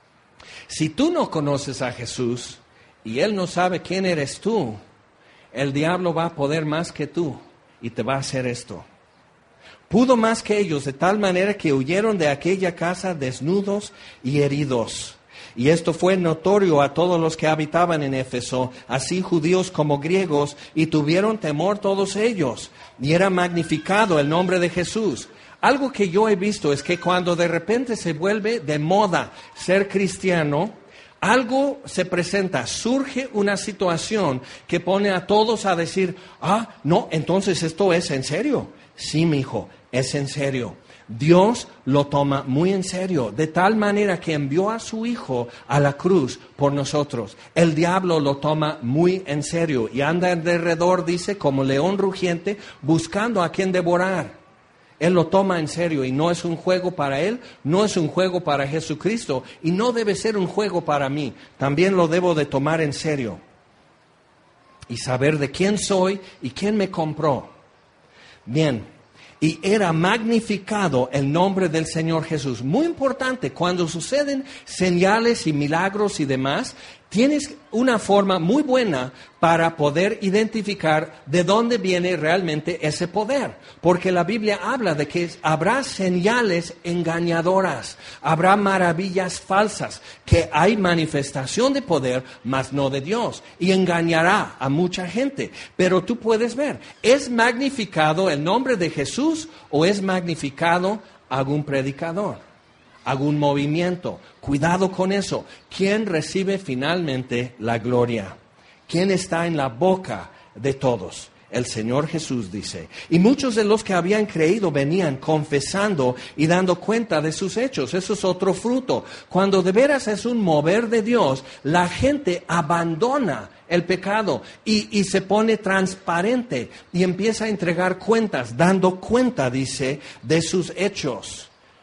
Si tú no conoces a Jesús y Él no sabe quién eres tú, el diablo va a poder más que tú y te va a hacer esto. Pudo más que ellos, de tal manera que huyeron de aquella casa desnudos y heridos. Y esto fue notorio a todos los que habitaban en Éfeso, así judíos como griegos, y tuvieron temor todos ellos. Y era magnificado el nombre de Jesús. Algo que yo he visto es que cuando de repente se vuelve de moda ser cristiano, algo se presenta, surge una situación que pone a todos a decir, no, entonces esto es en serio. Sí, mi hijo, es en serio. Dios lo toma muy en serio, de tal manera que envió a su Hijo a la cruz por nosotros. El diablo lo toma muy en serio y anda alrededor, dice, como león rugiente, buscando a quien devorar. Él lo toma en serio y no es un juego para él, no es un juego para Jesucristo y no debe ser un juego para mí. También lo debo de tomar en serio y saber de quién soy y quién me compró. Bien. Y era magnificado el nombre del Señor Jesús. Muy importante, cuando suceden señales y milagros y demás, tienes una forma muy buena para poder identificar de dónde viene realmente ese poder. Porque la Biblia habla de que habrá señales engañadoras, habrá maravillas falsas, que hay manifestación de poder, mas no de Dios, y engañará a mucha gente. Pero tú puedes ver, ¿es magnificado el nombre de Jesús o es magnificado algún predicador? Algún movimiento. Cuidado con eso. ¿Quién recibe finalmente la gloria? ¿Quién está en la boca de todos? El Señor Jesús dice. Y muchos de los que habían creído venían confesando y dando cuenta de sus hechos. Eso es otro fruto. Cuando de veras es un mover de Dios, la gente abandona el pecado y se pone transparente y empieza a entregar cuentas, dando cuenta, dice, de sus hechos.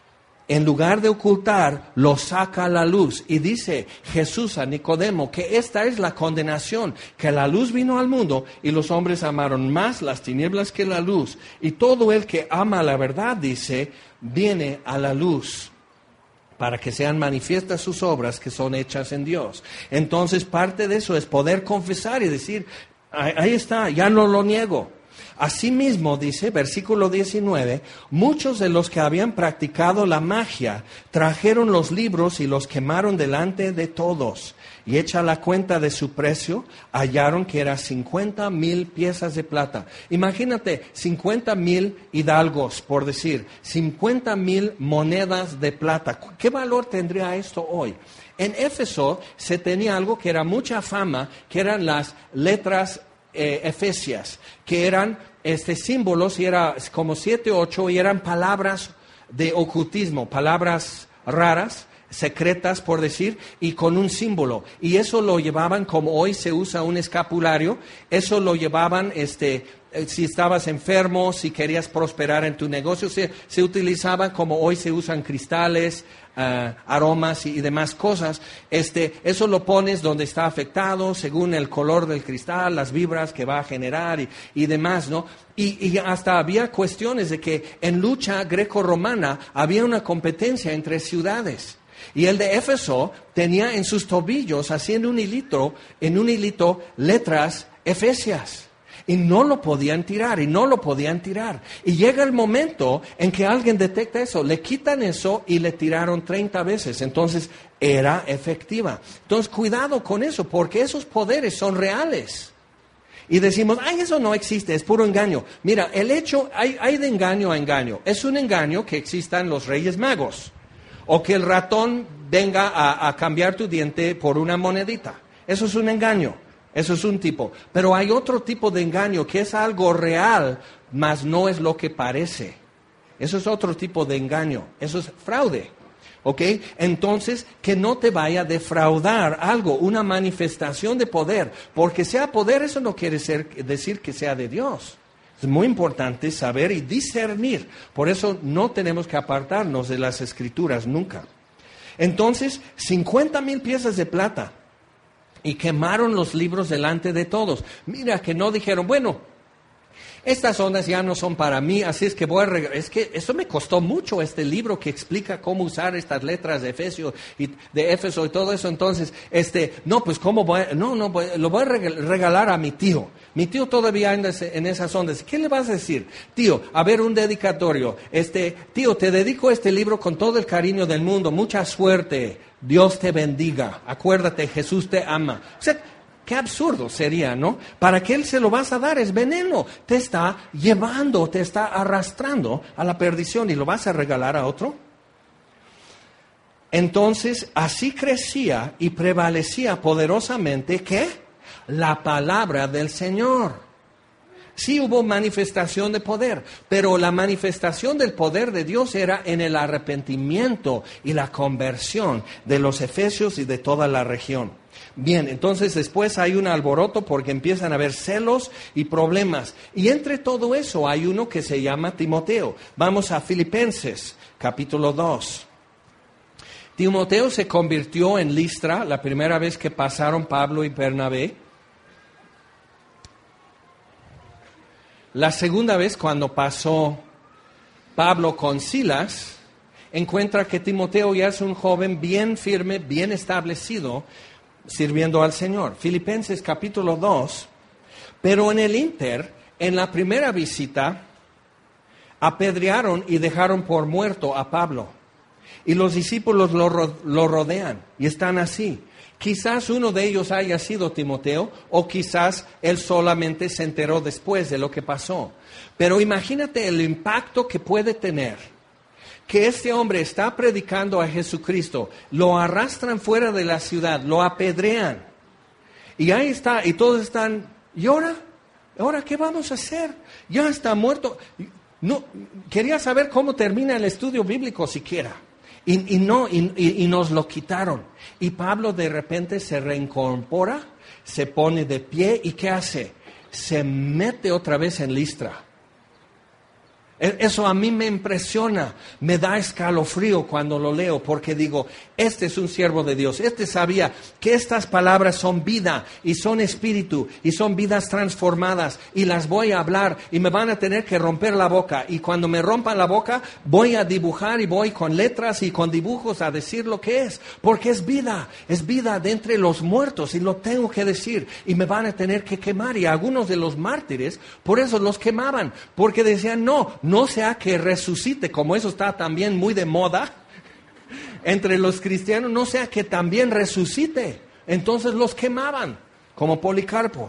En lugar de ocultar, lo saca a la luz. Y dice Jesús a Nicodemo que esta es la condenación, que la luz vino al mundo y los hombres amaron más las tinieblas que la luz. Y todo el que ama la verdad, dice, viene a la luz, para que sean manifiestas sus obras que son hechas en Dios. Entonces parte de eso es poder confesar y decir, ahí está, ya no lo niego. Asimismo, dice, versículo 19, muchos de los que habían practicado la magia trajeron los libros y los quemaron delante de todos. Y hecha la cuenta de su precio, hallaron que era 50,000 piezas de plata. Imagínate, 50,000 hidalgos, por decir, 50,000 monedas de plata. ¿Qué valor tendría esto hoy? En Éfeso se tenía algo que era mucha fama, que eran las letras efesias, que eran símbolos, y era como 7 o 8, y eran palabras de ocultismo, palabras raras, secretas por decir, y con un símbolo. Y eso lo llevaban, como hoy se usa un escapulario, eso lo llevaban si estabas enfermo, si querías prosperar en tu negocio, se utilizaban como hoy se usan cristales, aromas y demás cosas. Eso lo pones donde está afectado, según el color del cristal, las vibras que va a generar y demás, ¿no? Y hasta había cuestiones de que en lucha greco-romana había una competencia entre ciudades. Y el de Éfeso tenía en sus tobillos, haciendo en un hilito, letras efesias. Y no lo podían tirar, Y llega el momento en que alguien detecta eso, le quitan eso y le tiraron 30 veces. Entonces, era efectiva. Entonces, cuidado con eso, porque esos poderes son reales. Y decimos, eso no existe, es puro engaño. Mira, el hecho, hay de engaño a engaño. Es un engaño que existan los Reyes Magos. O que el ratón venga a cambiar tu diente por una monedita. Eso es un engaño. Eso es un tipo. Pero hay otro tipo de engaño que es algo real, mas no es lo que parece. Eso es otro tipo de engaño. Eso es fraude. ¿Ok? Entonces, que no te vaya a defraudar algo, una manifestación de poder. Porque sea poder, eso no quiere decir que sea de Dios. Es muy importante saber y discernir. Por eso no tenemos que apartarnos de las Escrituras nunca. Entonces, 50,000 piezas de plata. Y quemaron los libros delante de todos. Mira que no dijeron, bueno, estas ondas ya no son para mí, así es que es que eso me costó mucho, este libro que explica cómo usar estas letras de Éfeso y todo eso. Entonces, pues cómo lo voy a regalar a mi tío. Mi tío todavía anda en esas ondas. ¿Qué le vas a decir? Tío, a ver, un dedicatorio. Tío, te dedico este libro con todo el cariño del mundo. Mucha suerte. Dios te bendiga. Acuérdate, Jesús te ama. O sea, qué absurdo sería, ¿no? ¿Para qué se lo vas a dar? Es veneno. Te está llevando, te está arrastrando a la perdición y lo vas a regalar a otro. Entonces, así crecía y prevalecía poderosamente, ¿qué? La palabra del Señor. Sí hubo manifestación de poder, pero la manifestación del poder de Dios era en el arrepentimiento y la conversión de los efesios y de toda la región. Bien, entonces después hay un alboroto porque empiezan a haber celos y problemas. Y entre todo eso hay uno que se llama Timoteo. Vamos a Filipenses, capítulo 2. Timoteo se convirtió en Listra la primera vez que pasaron Pablo y Bernabé. La segunda vez, cuando pasó Pablo con Silas, encuentra que Timoteo ya es un joven bien firme, bien establecido, sirviendo al Señor. Filipenses capítulo 2. Pero en el ínter, en la primera visita, apedrearon y dejaron por muerto a Pablo. Y los discípulos lo rodean y están así. Quizás uno de ellos haya sido Timoteo, o quizás él solamente se enteró después de lo que pasó. Pero imagínate el impacto que puede tener que este hombre está predicando a Jesucristo, lo arrastran fuera de la ciudad, lo apedrean, y ahí está, y todos están, ¿y ahora qué vamos a hacer? Ya está muerto. No, quería saber cómo termina el estudio bíblico siquiera. Y nos lo quitaron. Y Pablo de repente se reincorpora, se pone de pie, ¿y qué hace? Se mete otra vez en Listra. Eso a mí me impresiona, me da escalofrío cuando lo leo, porque digo, este es un siervo de Dios, este sabía que estas palabras son vida y son espíritu y son vidas transformadas, y las voy a hablar y me van a tener que romper la boca, y cuando me rompan la boca voy a dibujar y voy con letras y con dibujos a decir lo que es, porque es vida de entre los muertos, y lo tengo que decir, y me van a tener que quemar. Y algunos de los mártires por eso los quemaban, porque decían, no sea que resucite, como eso está también muy de moda entre los cristianos, no sea que también resucite. Entonces los quemaban, como Policarpo.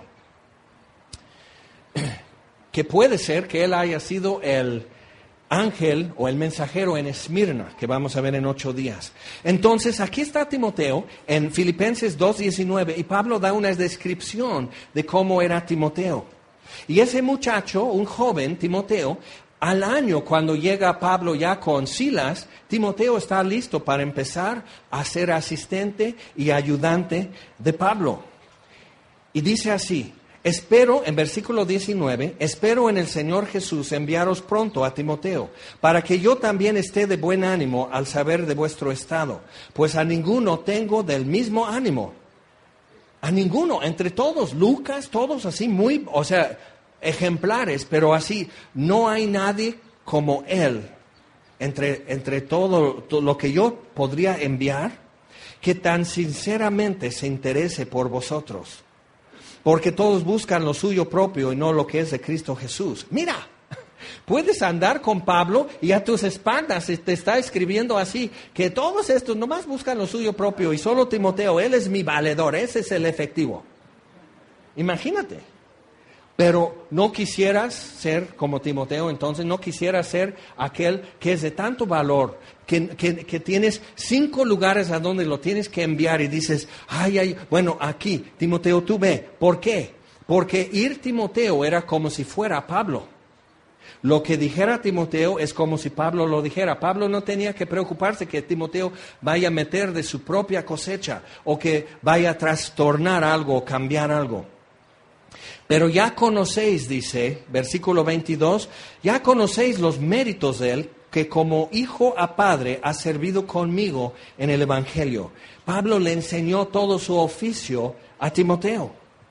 Que puede ser que él haya sido el ángel o el mensajero en Esmirna, que vamos a ver en 8 días. Entonces aquí está Timoteo en Filipenses 2:19, y Pablo da una descripción de cómo era Timoteo. Y ese muchacho, un joven, Timoteo, al año, cuando llega Pablo ya con Silas, Timoteo está listo para empezar a ser asistente y ayudante de Pablo. Y dice así, espero, en versículo 19, espero en el Señor Jesús enviaros pronto a Timoteo, para que yo también esté de buen ánimo al saber de vuestro estado, pues a ninguno tengo del mismo ánimo. A ninguno, entre todos, Lucas, todos así muy, ejemplares, pero así, no hay nadie como él, entre todo lo que yo podría enviar, que tan sinceramente se interese por vosotros, porque todos buscan lo suyo propio y no lo que es de Cristo Jesús. Mira, puedes andar con Pablo y a tus espaldas te está escribiendo así, que todos estos nomás buscan lo suyo propio, y solo Timoteo, él es mi valedor, ese es el efectivo. Imagínate. Pero no quisieras ser como Timoteo, entonces no quisieras ser aquel que es de tanto valor, que tienes 5 lugares a donde lo tienes que enviar y dices, bueno, aquí, Timoteo, tú ve. ¿Por qué? Porque ir Timoteo era como si fuera Pablo. Lo que dijera Timoteo es como si Pablo lo dijera. Pablo no tenía que preocuparse que Timoteo vaya a meter de su propia cosecha o que vaya a trastornar algo o cambiar algo. Pero ya conocéis, dice, versículo 22, ya conocéis los méritos de él, que como hijo a padre ha servido conmigo en el Evangelio. Pablo le enseñó todo su oficio a Timoteo.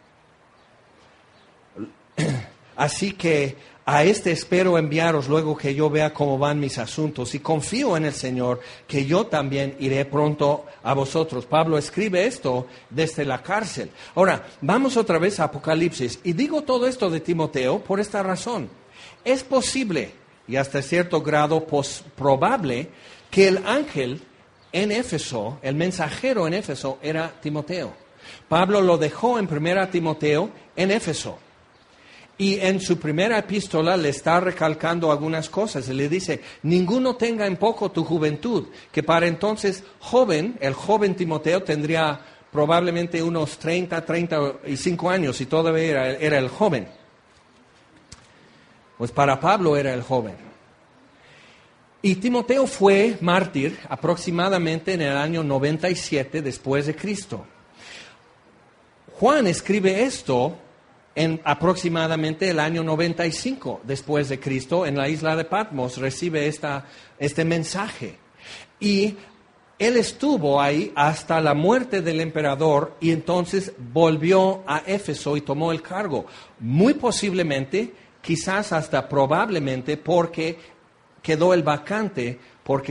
Así que a este espero enviaros luego que yo vea cómo van mis asuntos, y confío en el Señor que yo también iré pronto a vosotros. Pablo escribe esto desde la cárcel. Ahora, vamos otra vez a Apocalipsis, y digo todo esto de Timoteo por esta razón. Es posible, y hasta cierto grado probable, que el ángel en Éfeso, el mensajero en Éfeso, era Timoteo. Pablo lo dejó en 1 Timoteo en Éfeso. Y en su primera epístola le está recalcando algunas cosas. Le dice, ninguno tenga en poco tu juventud, que para entonces el joven Timoteo tendría probablemente unos 35 años y todavía era el joven. Pues para Pablo era el joven. Y Timoteo fue mártir aproximadamente en el año 97 después de Cristo. Juan escribe esto en aproximadamente el año 95 después de Cristo. En la isla de Patmos recibe este mensaje. Y él estuvo ahí hasta la muerte del emperador y entonces volvió a Éfeso y tomó el cargo. Muy posiblemente, quizás hasta probablemente, porque quedó el vacante, porque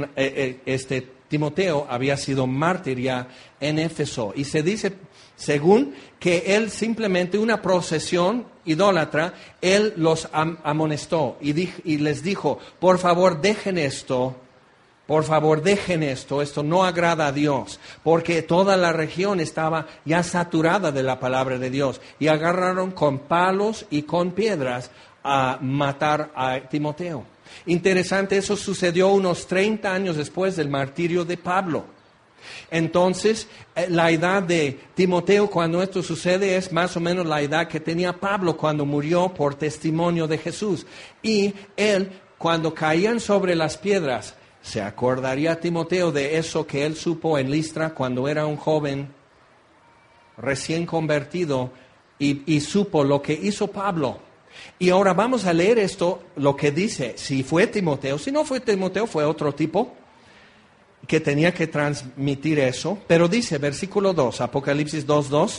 Timoteo había sido mártir ya en Éfeso. Y se dice, según que él simplemente una procesión idólatra, él los amonestó y les dijo, por favor dejen esto. Por favor, dejen esto no agrada a Dios, porque toda la región estaba ya saturada de la palabra de Dios. Y agarraron con palos y con piedras a matar a Timoteo. Interesante, eso sucedió unos 30 años después del martirio de Pablo. Entonces, la edad de Timoteo cuando esto sucede es más o menos la edad que tenía Pablo cuando murió por testimonio de Jesús. Y él, cuando caían sobre las piedras, ¿se acordaría Timoteo de eso que él supo en Listra cuando era un joven recién convertido y supo lo que hizo Pablo? Y ahora vamos a leer esto, lo que dice, si fue Timoteo, si no fue Timoteo, fue otro tipo que tenía que transmitir eso. Pero dice, versículo 2, Apocalipsis 2:2,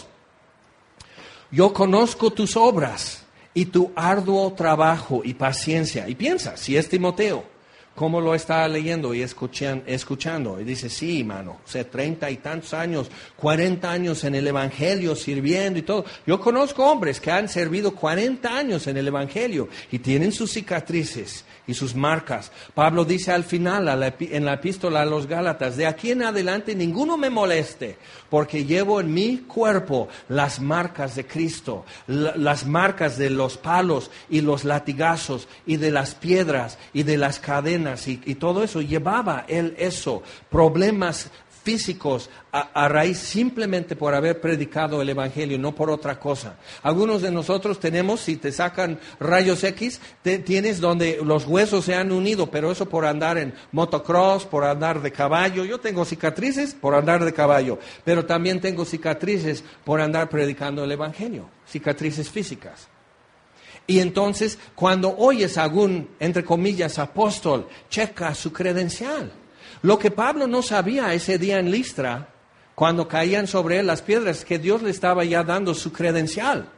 yo conozco tus obras y tu arduo trabajo y paciencia. Y piensa, si es Timoteo, ¿cómo lo está leyendo y escuchando? Y dice, sí, mano, 30 y tantos años, 40 años en el Evangelio sirviendo y todo. Yo conozco hombres que han servido 40 años en el Evangelio y tienen sus cicatrices y sus marcas. Pablo dice al final, en la epístola a los Gálatas, de aquí en adelante ninguno me moleste, porque llevo en mi cuerpo las marcas de Cristo, las marcas de los palos y los latigazos y de las piedras y de las cadenas y todo eso. Llevaba él eso, problemas físicos a raíz simplemente por haber predicado el Evangelio, no por otra cosa. Algunos de nosotros tenemos, si te sacan rayos X, tienes donde los huesos se han unido, pero eso por andar en motocross, por andar de caballo. Yo tengo cicatrices por andar de caballo, pero también tengo cicatrices por andar predicando el Evangelio, cicatrices físicas. Y entonces, cuando oyes a algún, entre comillas, apóstol, checa su credencial. Lo que Pablo no sabía ese día en Listra, cuando caían sobre él las piedras, que Dios le estaba ya dando su credencial.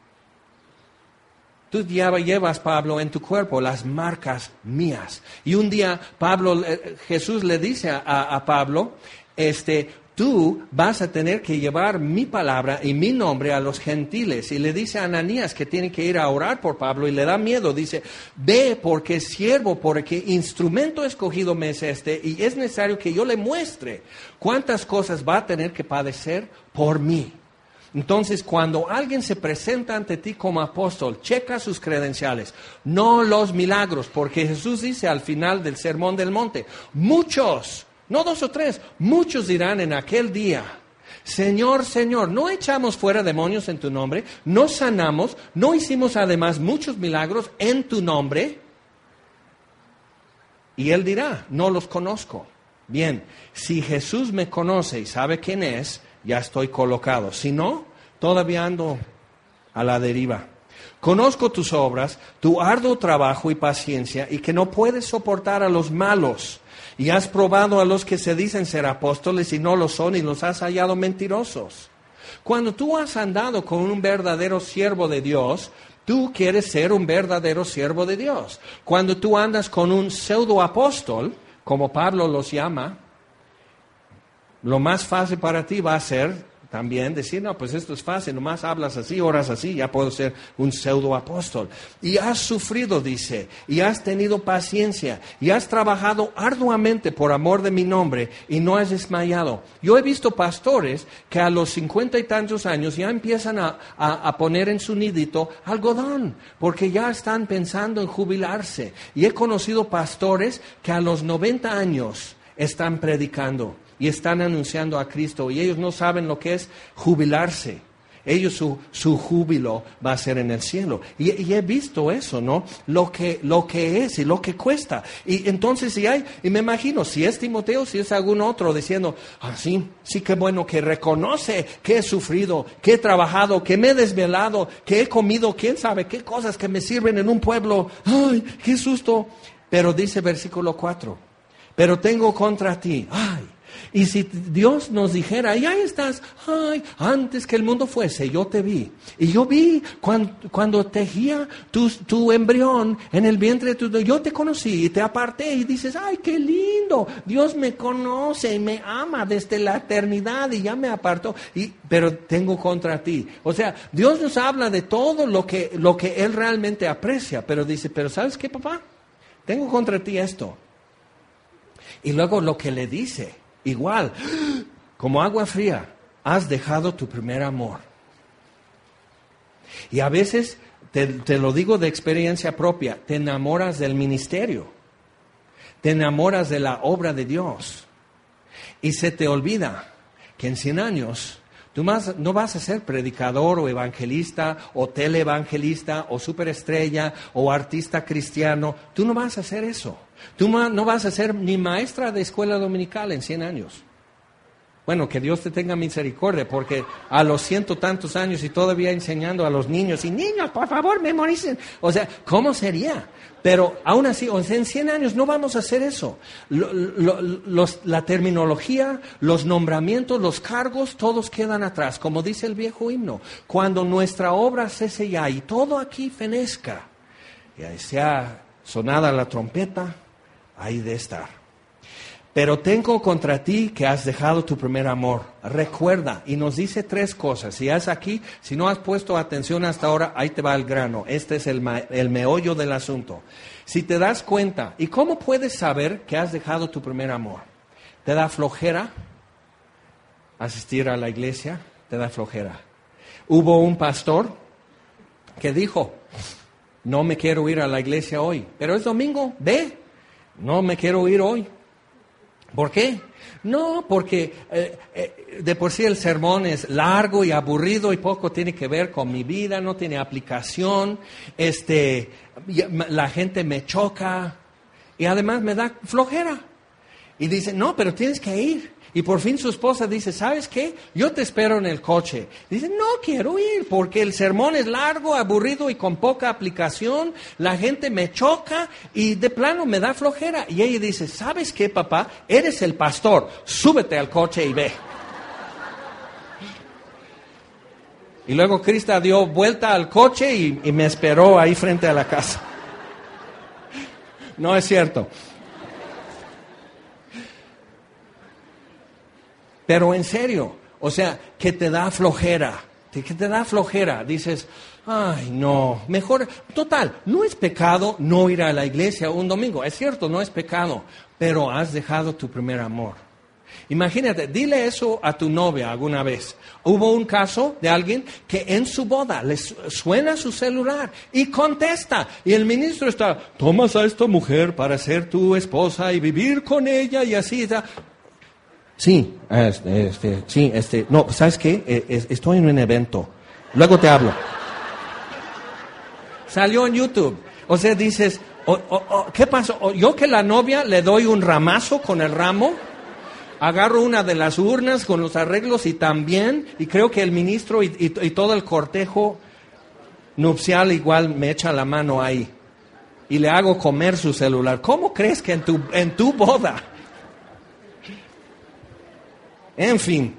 Tú ya llevas, Pablo, en tu cuerpo las marcas mías. Y un día Jesús le dice a Pablo, tú vas a tener que llevar mi palabra y mi nombre a los gentiles. Y le dice a Ananías que tiene que ir a orar por Pablo y le da miedo. Dice, ve porque siervo, porque instrumento escogido me es y es necesario que yo le muestre cuántas cosas va a tener que padecer por mí. Entonces, cuando alguien se presenta ante ti como apóstol, checa sus credenciales, no los milagros, porque Jesús dice al final del Sermón del Monte, muchos, no 2 o 3, muchos dirán en aquel día, Señor, Señor, ¿no echamos fuera demonios en tu nombre? ¿No sanamos? ¿No hicimos además muchos milagros en tu nombre? Y él dirá, no los conozco. Bien, si Jesús me conoce y sabe quién es, ya estoy colocado. Si no, todavía ando a la deriva. Conozco tus obras, tu arduo trabajo y paciencia, y que no puedes soportar a los malos. Y has probado a los que se dicen ser apóstoles y no lo son, y los has hallado mentirosos. Cuando tú has andado con un verdadero siervo de Dios, tú quieres ser un verdadero siervo de Dios. Cuando tú andas con un pseudoapóstol, como Pablo los llama, lo más fácil para ti va a ser también decir, no, pues esto es fácil, nomás hablas así, oras así, ya puedo ser un pseudoapóstol. Y has sufrido, dice, y has tenido paciencia, y has trabajado arduamente por amor de mi nombre, y no has desmayado. Yo he visto pastores que a los 50 y tantos años ya empiezan a poner en su nidito algodón, porque ya están pensando en jubilarse. Y he conocido pastores que a los 90 años están predicando y están anunciando a Cristo, y ellos no saben lo que es jubilarse. Ellos su júbilo va a ser en el cielo. Y he visto eso, ¿no? Lo que es y lo que cuesta. Y entonces y me imagino, si es Timoteo, si es algún otro diciendo, sí, qué bueno que reconoce que he sufrido, que he trabajado, que me he desvelado, que he comido, quién sabe qué cosas que me sirven en un pueblo. ¡Ay, qué susto! Pero dice versículo 4, pero tengo contra ti, y si Dios nos dijera, y ahí estás, antes que el mundo fuese, yo te vi. Y yo vi cuando tejía tu embrión en el vientre de yo te conocí y te aparté y dices, ¡ay, qué lindo! Dios me conoce y me ama desde la eternidad y ya me apartó. Pero tengo contra ti. O sea, Dios nos habla de todo lo que Él realmente aprecia, pero dice, pero ¿sabes qué, papá? Tengo contra ti esto. Y luego lo que le dice, igual, como agua fría, has dejado tu primer amor. Y a veces, te lo digo de experiencia propia, te enamoras del ministerio, te enamoras de la obra de Dios y se te olvida que en 100 años tú no vas a ser predicador o evangelista o teleevangelista o superestrella o artista cristiano. Tú no vas a hacer eso. Tú no vas a ser ni maestra de escuela dominical en 100 años. Bueno, que Dios te tenga misericordia, porque a los 100 tantos años y todavía enseñando a los niños, y niños, por favor, memoricen. O sea, ¿cómo sería? Pero aún así, en 100 años no vamos a hacer eso. La terminología, los nombramientos, los cargos, todos quedan atrás. Como dice el viejo himno, cuando nuestra obra cese ya y todo aquí fenezca, y sea sonada la trompeta, hay de estar. Pero tengo contra ti que has dejado tu primer amor. Recuerda, y nos dice 3 cosas. Si has aquí, si no has puesto atención hasta ahora, ahí te va el grano. Este es el meollo del asunto. Si te das cuenta, ¿y cómo puedes saber que has dejado tu primer amor? ¿Te da flojera asistir a la iglesia? ¿Te da flojera? Hubo un pastor que dijo, no me quiero ir a la iglesia hoy, pero es domingo, ve, no me quiero ir hoy. ¿Por qué? No, porque de por sí el sermón es largo y aburrido y poco tiene que ver con mi vida, no tiene aplicación, la gente me choca y además me da flojera. Y dice, no, pero tienes que ir. Y por fin su esposa dice, ¿sabes qué? Yo te espero en el coche. Dice, no quiero ir porque el sermón es largo, aburrido y con poca aplicación. La gente me choca y de plano me da flojera. Y ella dice, ¿sabes qué, papá? Eres el pastor. Súbete al coche y ve. Y luego Krista dio vuelta al coche y me esperó ahí frente a la casa. No es cierto. Pero en serio, o sea, que te da flojera, dices, ay no, mejor, total, no es pecado no ir a la iglesia un domingo, es cierto, no es pecado, pero has dejado tu primer amor. Imagínate, dile eso a tu novia alguna vez. Hubo un caso de alguien que en su boda le suena su celular y contesta. Y el ministro está, tomas a esta mujer para ser tu esposa y vivir con ella y así está. Sí, no, ¿sabes qué? Estoy en un evento. Luego te hablo. Salió en YouTube. O sea, dices, ¿qué pasó? Yo que la novia le doy un ramazo con el ramo, agarro una de las urnas con los arreglos y creo que el ministro y todo el cortejo nupcial igual me echa la mano ahí. Y le hago comer su celular. ¿Cómo crees que en tu boda? En fin,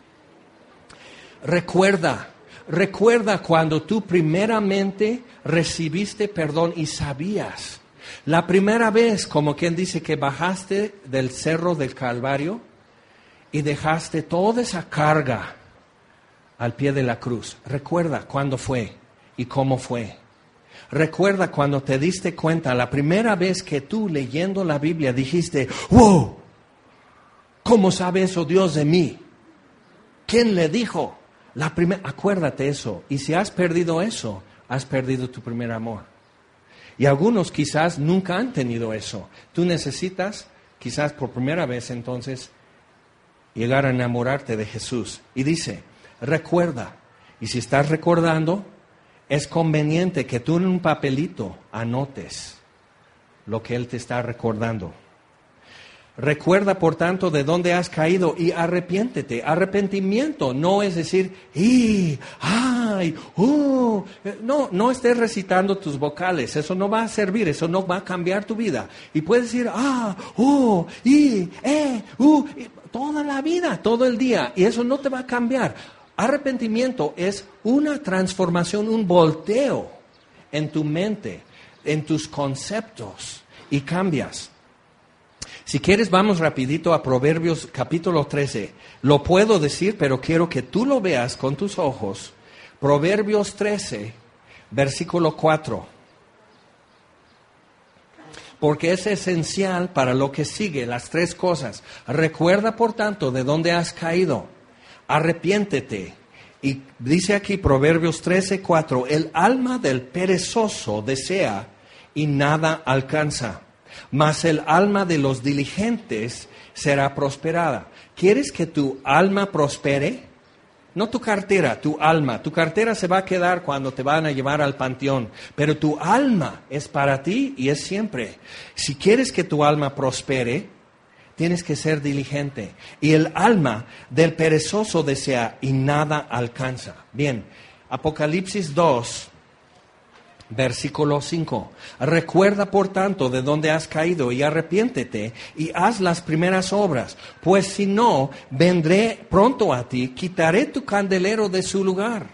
recuerda cuando tú primeramente recibiste perdón y sabías. La primera vez, como quien dice, que bajaste del cerro del Calvario y dejaste toda esa carga al pie de la cruz. Recuerda cuándo fue y cómo fue. Recuerda cuando te diste cuenta, la primera vez que tú leyendo la Biblia dijiste, ¡wow! ¿Cómo sabe eso Dios de mí? ¿Quién le dijo? Acuérdate eso. Y si has perdido eso, has perdido tu primer amor. Y algunos quizás nunca han tenido eso. Tú necesitas, quizás por primera vez entonces, llegar a enamorarte de Jesús. Y dice, recuerda Y si estás recordando, es conveniente que tú en un papelito anotes lo que Él te está recordando. Recuerda, por tanto, de dónde has caído y arrepiéntete. Arrepentimiento no es decir, no estés recitando tus vocales. Eso no va a servir, eso no va a cambiar tu vida. Y puedes decir, toda la vida, todo el día. Y eso no te va a cambiar. Arrepentimiento es una transformación, un volteo en tu mente, en tus conceptos, y cambias. Si quieres, vamos rapidito a Proverbios capítulo 13. Lo puedo decir, pero quiero que tú lo veas con tus ojos. Proverbios 13, versículo 4. Porque es esencial para lo que sigue, las tres cosas. Recuerda, por tanto, de dónde has caído. Arrepiéntete. Y dice aquí Proverbios 13, 4. El alma del perezoso desea y nada alcanza, mas el alma de los diligentes será prosperada. ¿Quieres que tu alma prospere? No tu cartera, tu alma. Tu cartera se va a quedar cuando te van a llevar al panteón, pero tu alma es para ti y es siempre. Si quieres que tu alma prospere, tienes que ser diligente. Y el alma del perezoso desea y nada alcanza. Bien, Apocalipsis 2. Versículo 5. Recuerda, por tanto, de dónde has caído y arrepiéntete y haz las primeras obras, pues si no, vendré pronto a ti, quitaré tu candelero de su lugar.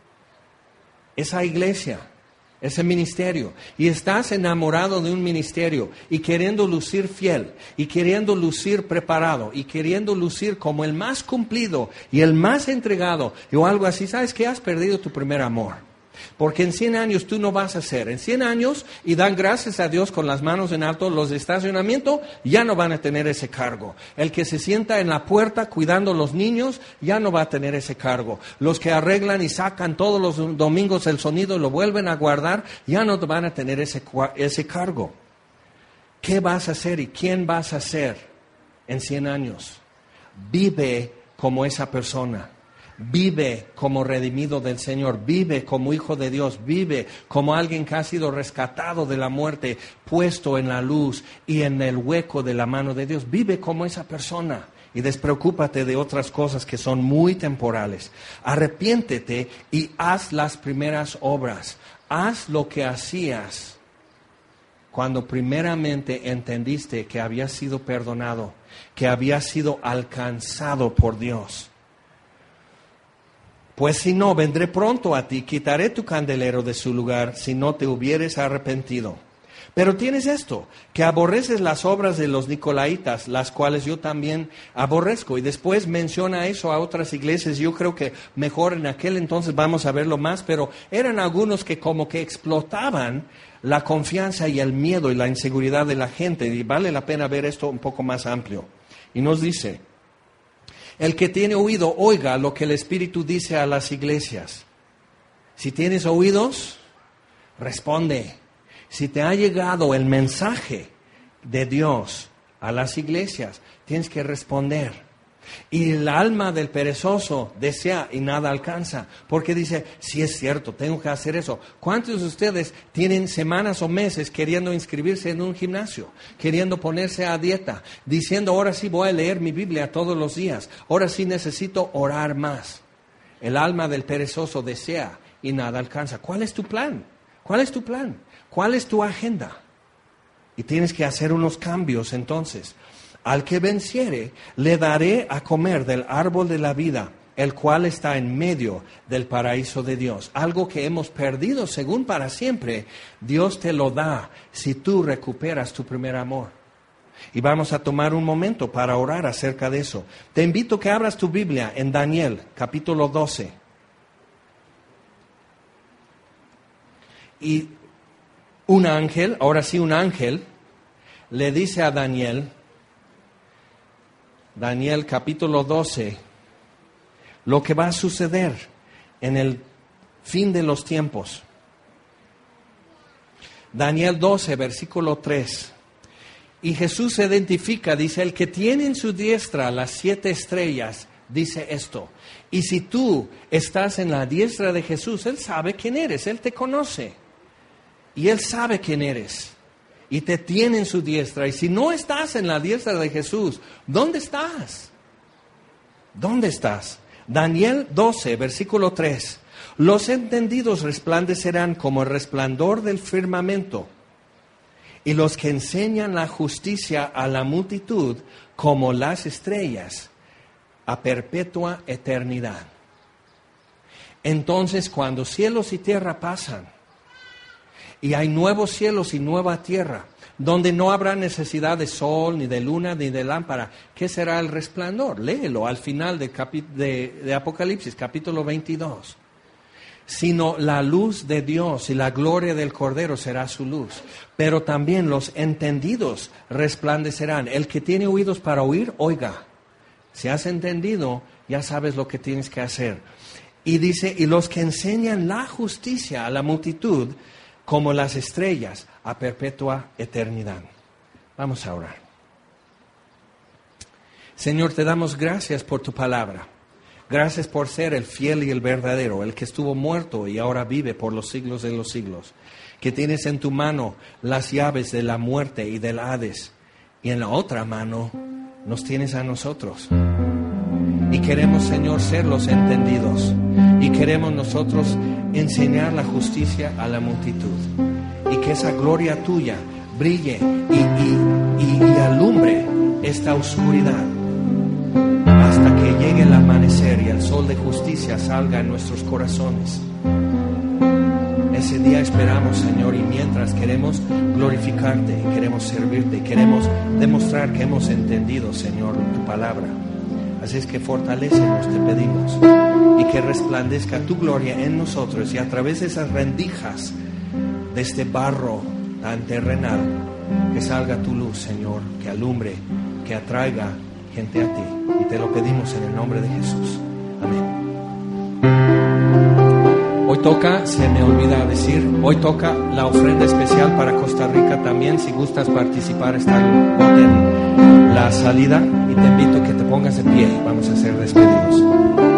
Esa iglesia, ese ministerio, y estás enamorado de un ministerio y queriendo lucir fiel y queriendo lucir preparado y queriendo lucir como el más cumplido y el más entregado o algo así, ¿sabes qué? Has perdido tu primer amor. Porque en 100 años tú no vas a ser. En 100 años, y dan gracias a Dios con las manos en alto, los de estacionamiento ya no van a tener ese cargo. El que se sienta en la puerta cuidando a los niños ya no va a tener ese cargo. Los que arreglan y sacan todos los domingos el sonido y lo vuelven a guardar, ya no van a tener ese cargo. ¿Qué vas a hacer y quién vas a ser en 100 años? Vive como esa persona. Vive como redimido del Señor, vive como hijo de Dios, vive como alguien que ha sido rescatado de la muerte, puesto en la luz y en el hueco de la mano de Dios. Vive como esa persona y despreocúpate de otras cosas que son muy temporales. Arrepiéntete y haz las primeras obras. Haz lo que hacías cuando primeramente entendiste que habías sido perdonado, que habías sido alcanzado por Dios. Pues si no, vendré pronto a ti, quitaré tu candelero de su lugar, si no te hubieres arrepentido. Pero tienes esto, que aborreces las obras de los nicolaitas, las cuales yo también aborrezco. Y después menciona eso a otras iglesias. Yo creo que mejor en aquel entonces vamos a verlo más, pero eran algunos que como que explotaban la confianza y el miedo y la inseguridad de la gente. Y vale la pena ver esto un poco más amplio. Y nos dice: el que tiene oído, oiga lo que el Espíritu dice a las iglesias. Si tienes oídos, responde. Si te ha llegado el mensaje de Dios a las iglesias, tienes que responder. Y el alma del perezoso desea y nada alcanza, porque dice, sí es cierto, tengo que hacer eso. ¿Cuántos de ustedes tienen semanas o meses queriendo inscribirse en un gimnasio, queriendo ponerse a dieta, diciendo, ahora sí voy a leer mi Biblia todos los días, ahora sí necesito orar más? El alma del perezoso desea y nada alcanza. ¿Cuál es tu plan? ¿Cuál es tu plan? ¿Cuál es tu agenda? Y tienes que hacer unos cambios entonces. Al que venciere, le daré a comer del árbol de la vida, el cual está en medio del paraíso de Dios. Algo que hemos perdido según para siempre, Dios te lo da si tú recuperas tu primer amor. Y vamos a tomar un momento para orar acerca de eso. Te invito a que abras tu Biblia en Daniel, capítulo 12. Y un ángel, ahora sí un ángel, le dice a Daniel capítulo 12, lo que va a suceder en el fin de los tiempos. Daniel 12, versículo 3. Y Jesús se identifica, dice, el que tiene en su diestra las 7 estrellas, dice esto: y si tú estás en la diestra de Jesús, Él sabe quién eres, Él te conoce. Y Él sabe quién eres. Y te tiene en su diestra. Y si no estás en la diestra de Jesús, ¿dónde estás? ¿Dónde estás? Daniel 12, versículo 3. Los entendidos resplandecerán como el resplandor del firmamento, y los que enseñan la justicia a la multitud como las estrellas a perpetua eternidad. Entonces, cuando cielos y tierra pasan, y hay nuevos cielos y nueva tierra, donde no habrá necesidad de sol, ni de luna, ni de lámpara, ¿qué será el resplandor? Léelo al final de Apocalipsis, capítulo 22. Sino la luz de Dios y la gloria del Cordero será su luz. Pero también los entendidos resplandecerán. El que tiene oídos para oír, oiga. Si has entendido, ya sabes lo que tienes que hacer. Y dice, y los que enseñan la justicia a la multitud, como las estrellas, a perpetua eternidad. Vamos a orar. Señor, te damos gracias por tu palabra. Gracias por ser el fiel y el verdadero, el que estuvo muerto y ahora vive por los siglos de los siglos. Que tienes en tu mano las llaves de la muerte y del Hades. Y en la otra mano nos tienes a nosotros. Y queremos, Señor, ser los entendidos. Y queremos nosotros enseñar la justicia a la multitud. Y que esa gloria tuya brille y alumbre esta oscuridad hasta que llegue el amanecer y el sol de justicia salga en nuestros corazones. Ese día esperamos, Señor, y mientras queremos glorificarte, y queremos servirte, y queremos demostrar que hemos entendido, Señor, tu palabra. Así es que fortalécenos, te pedimos, y que resplandezca tu gloria en nosotros, y a través de esas rendijas de este barro tan terrenal, que salga tu luz, Señor, que alumbre, que atraiga gente a ti. Y te lo pedimos en el nombre de Jesús. Amén. Hoy toca, se me olvida decir, hoy toca la ofrenda especial para Costa Rica también. Si gustas participar, está el bote en la salida, y te invito a que te pongas de pie. Vamos a ser despedidos.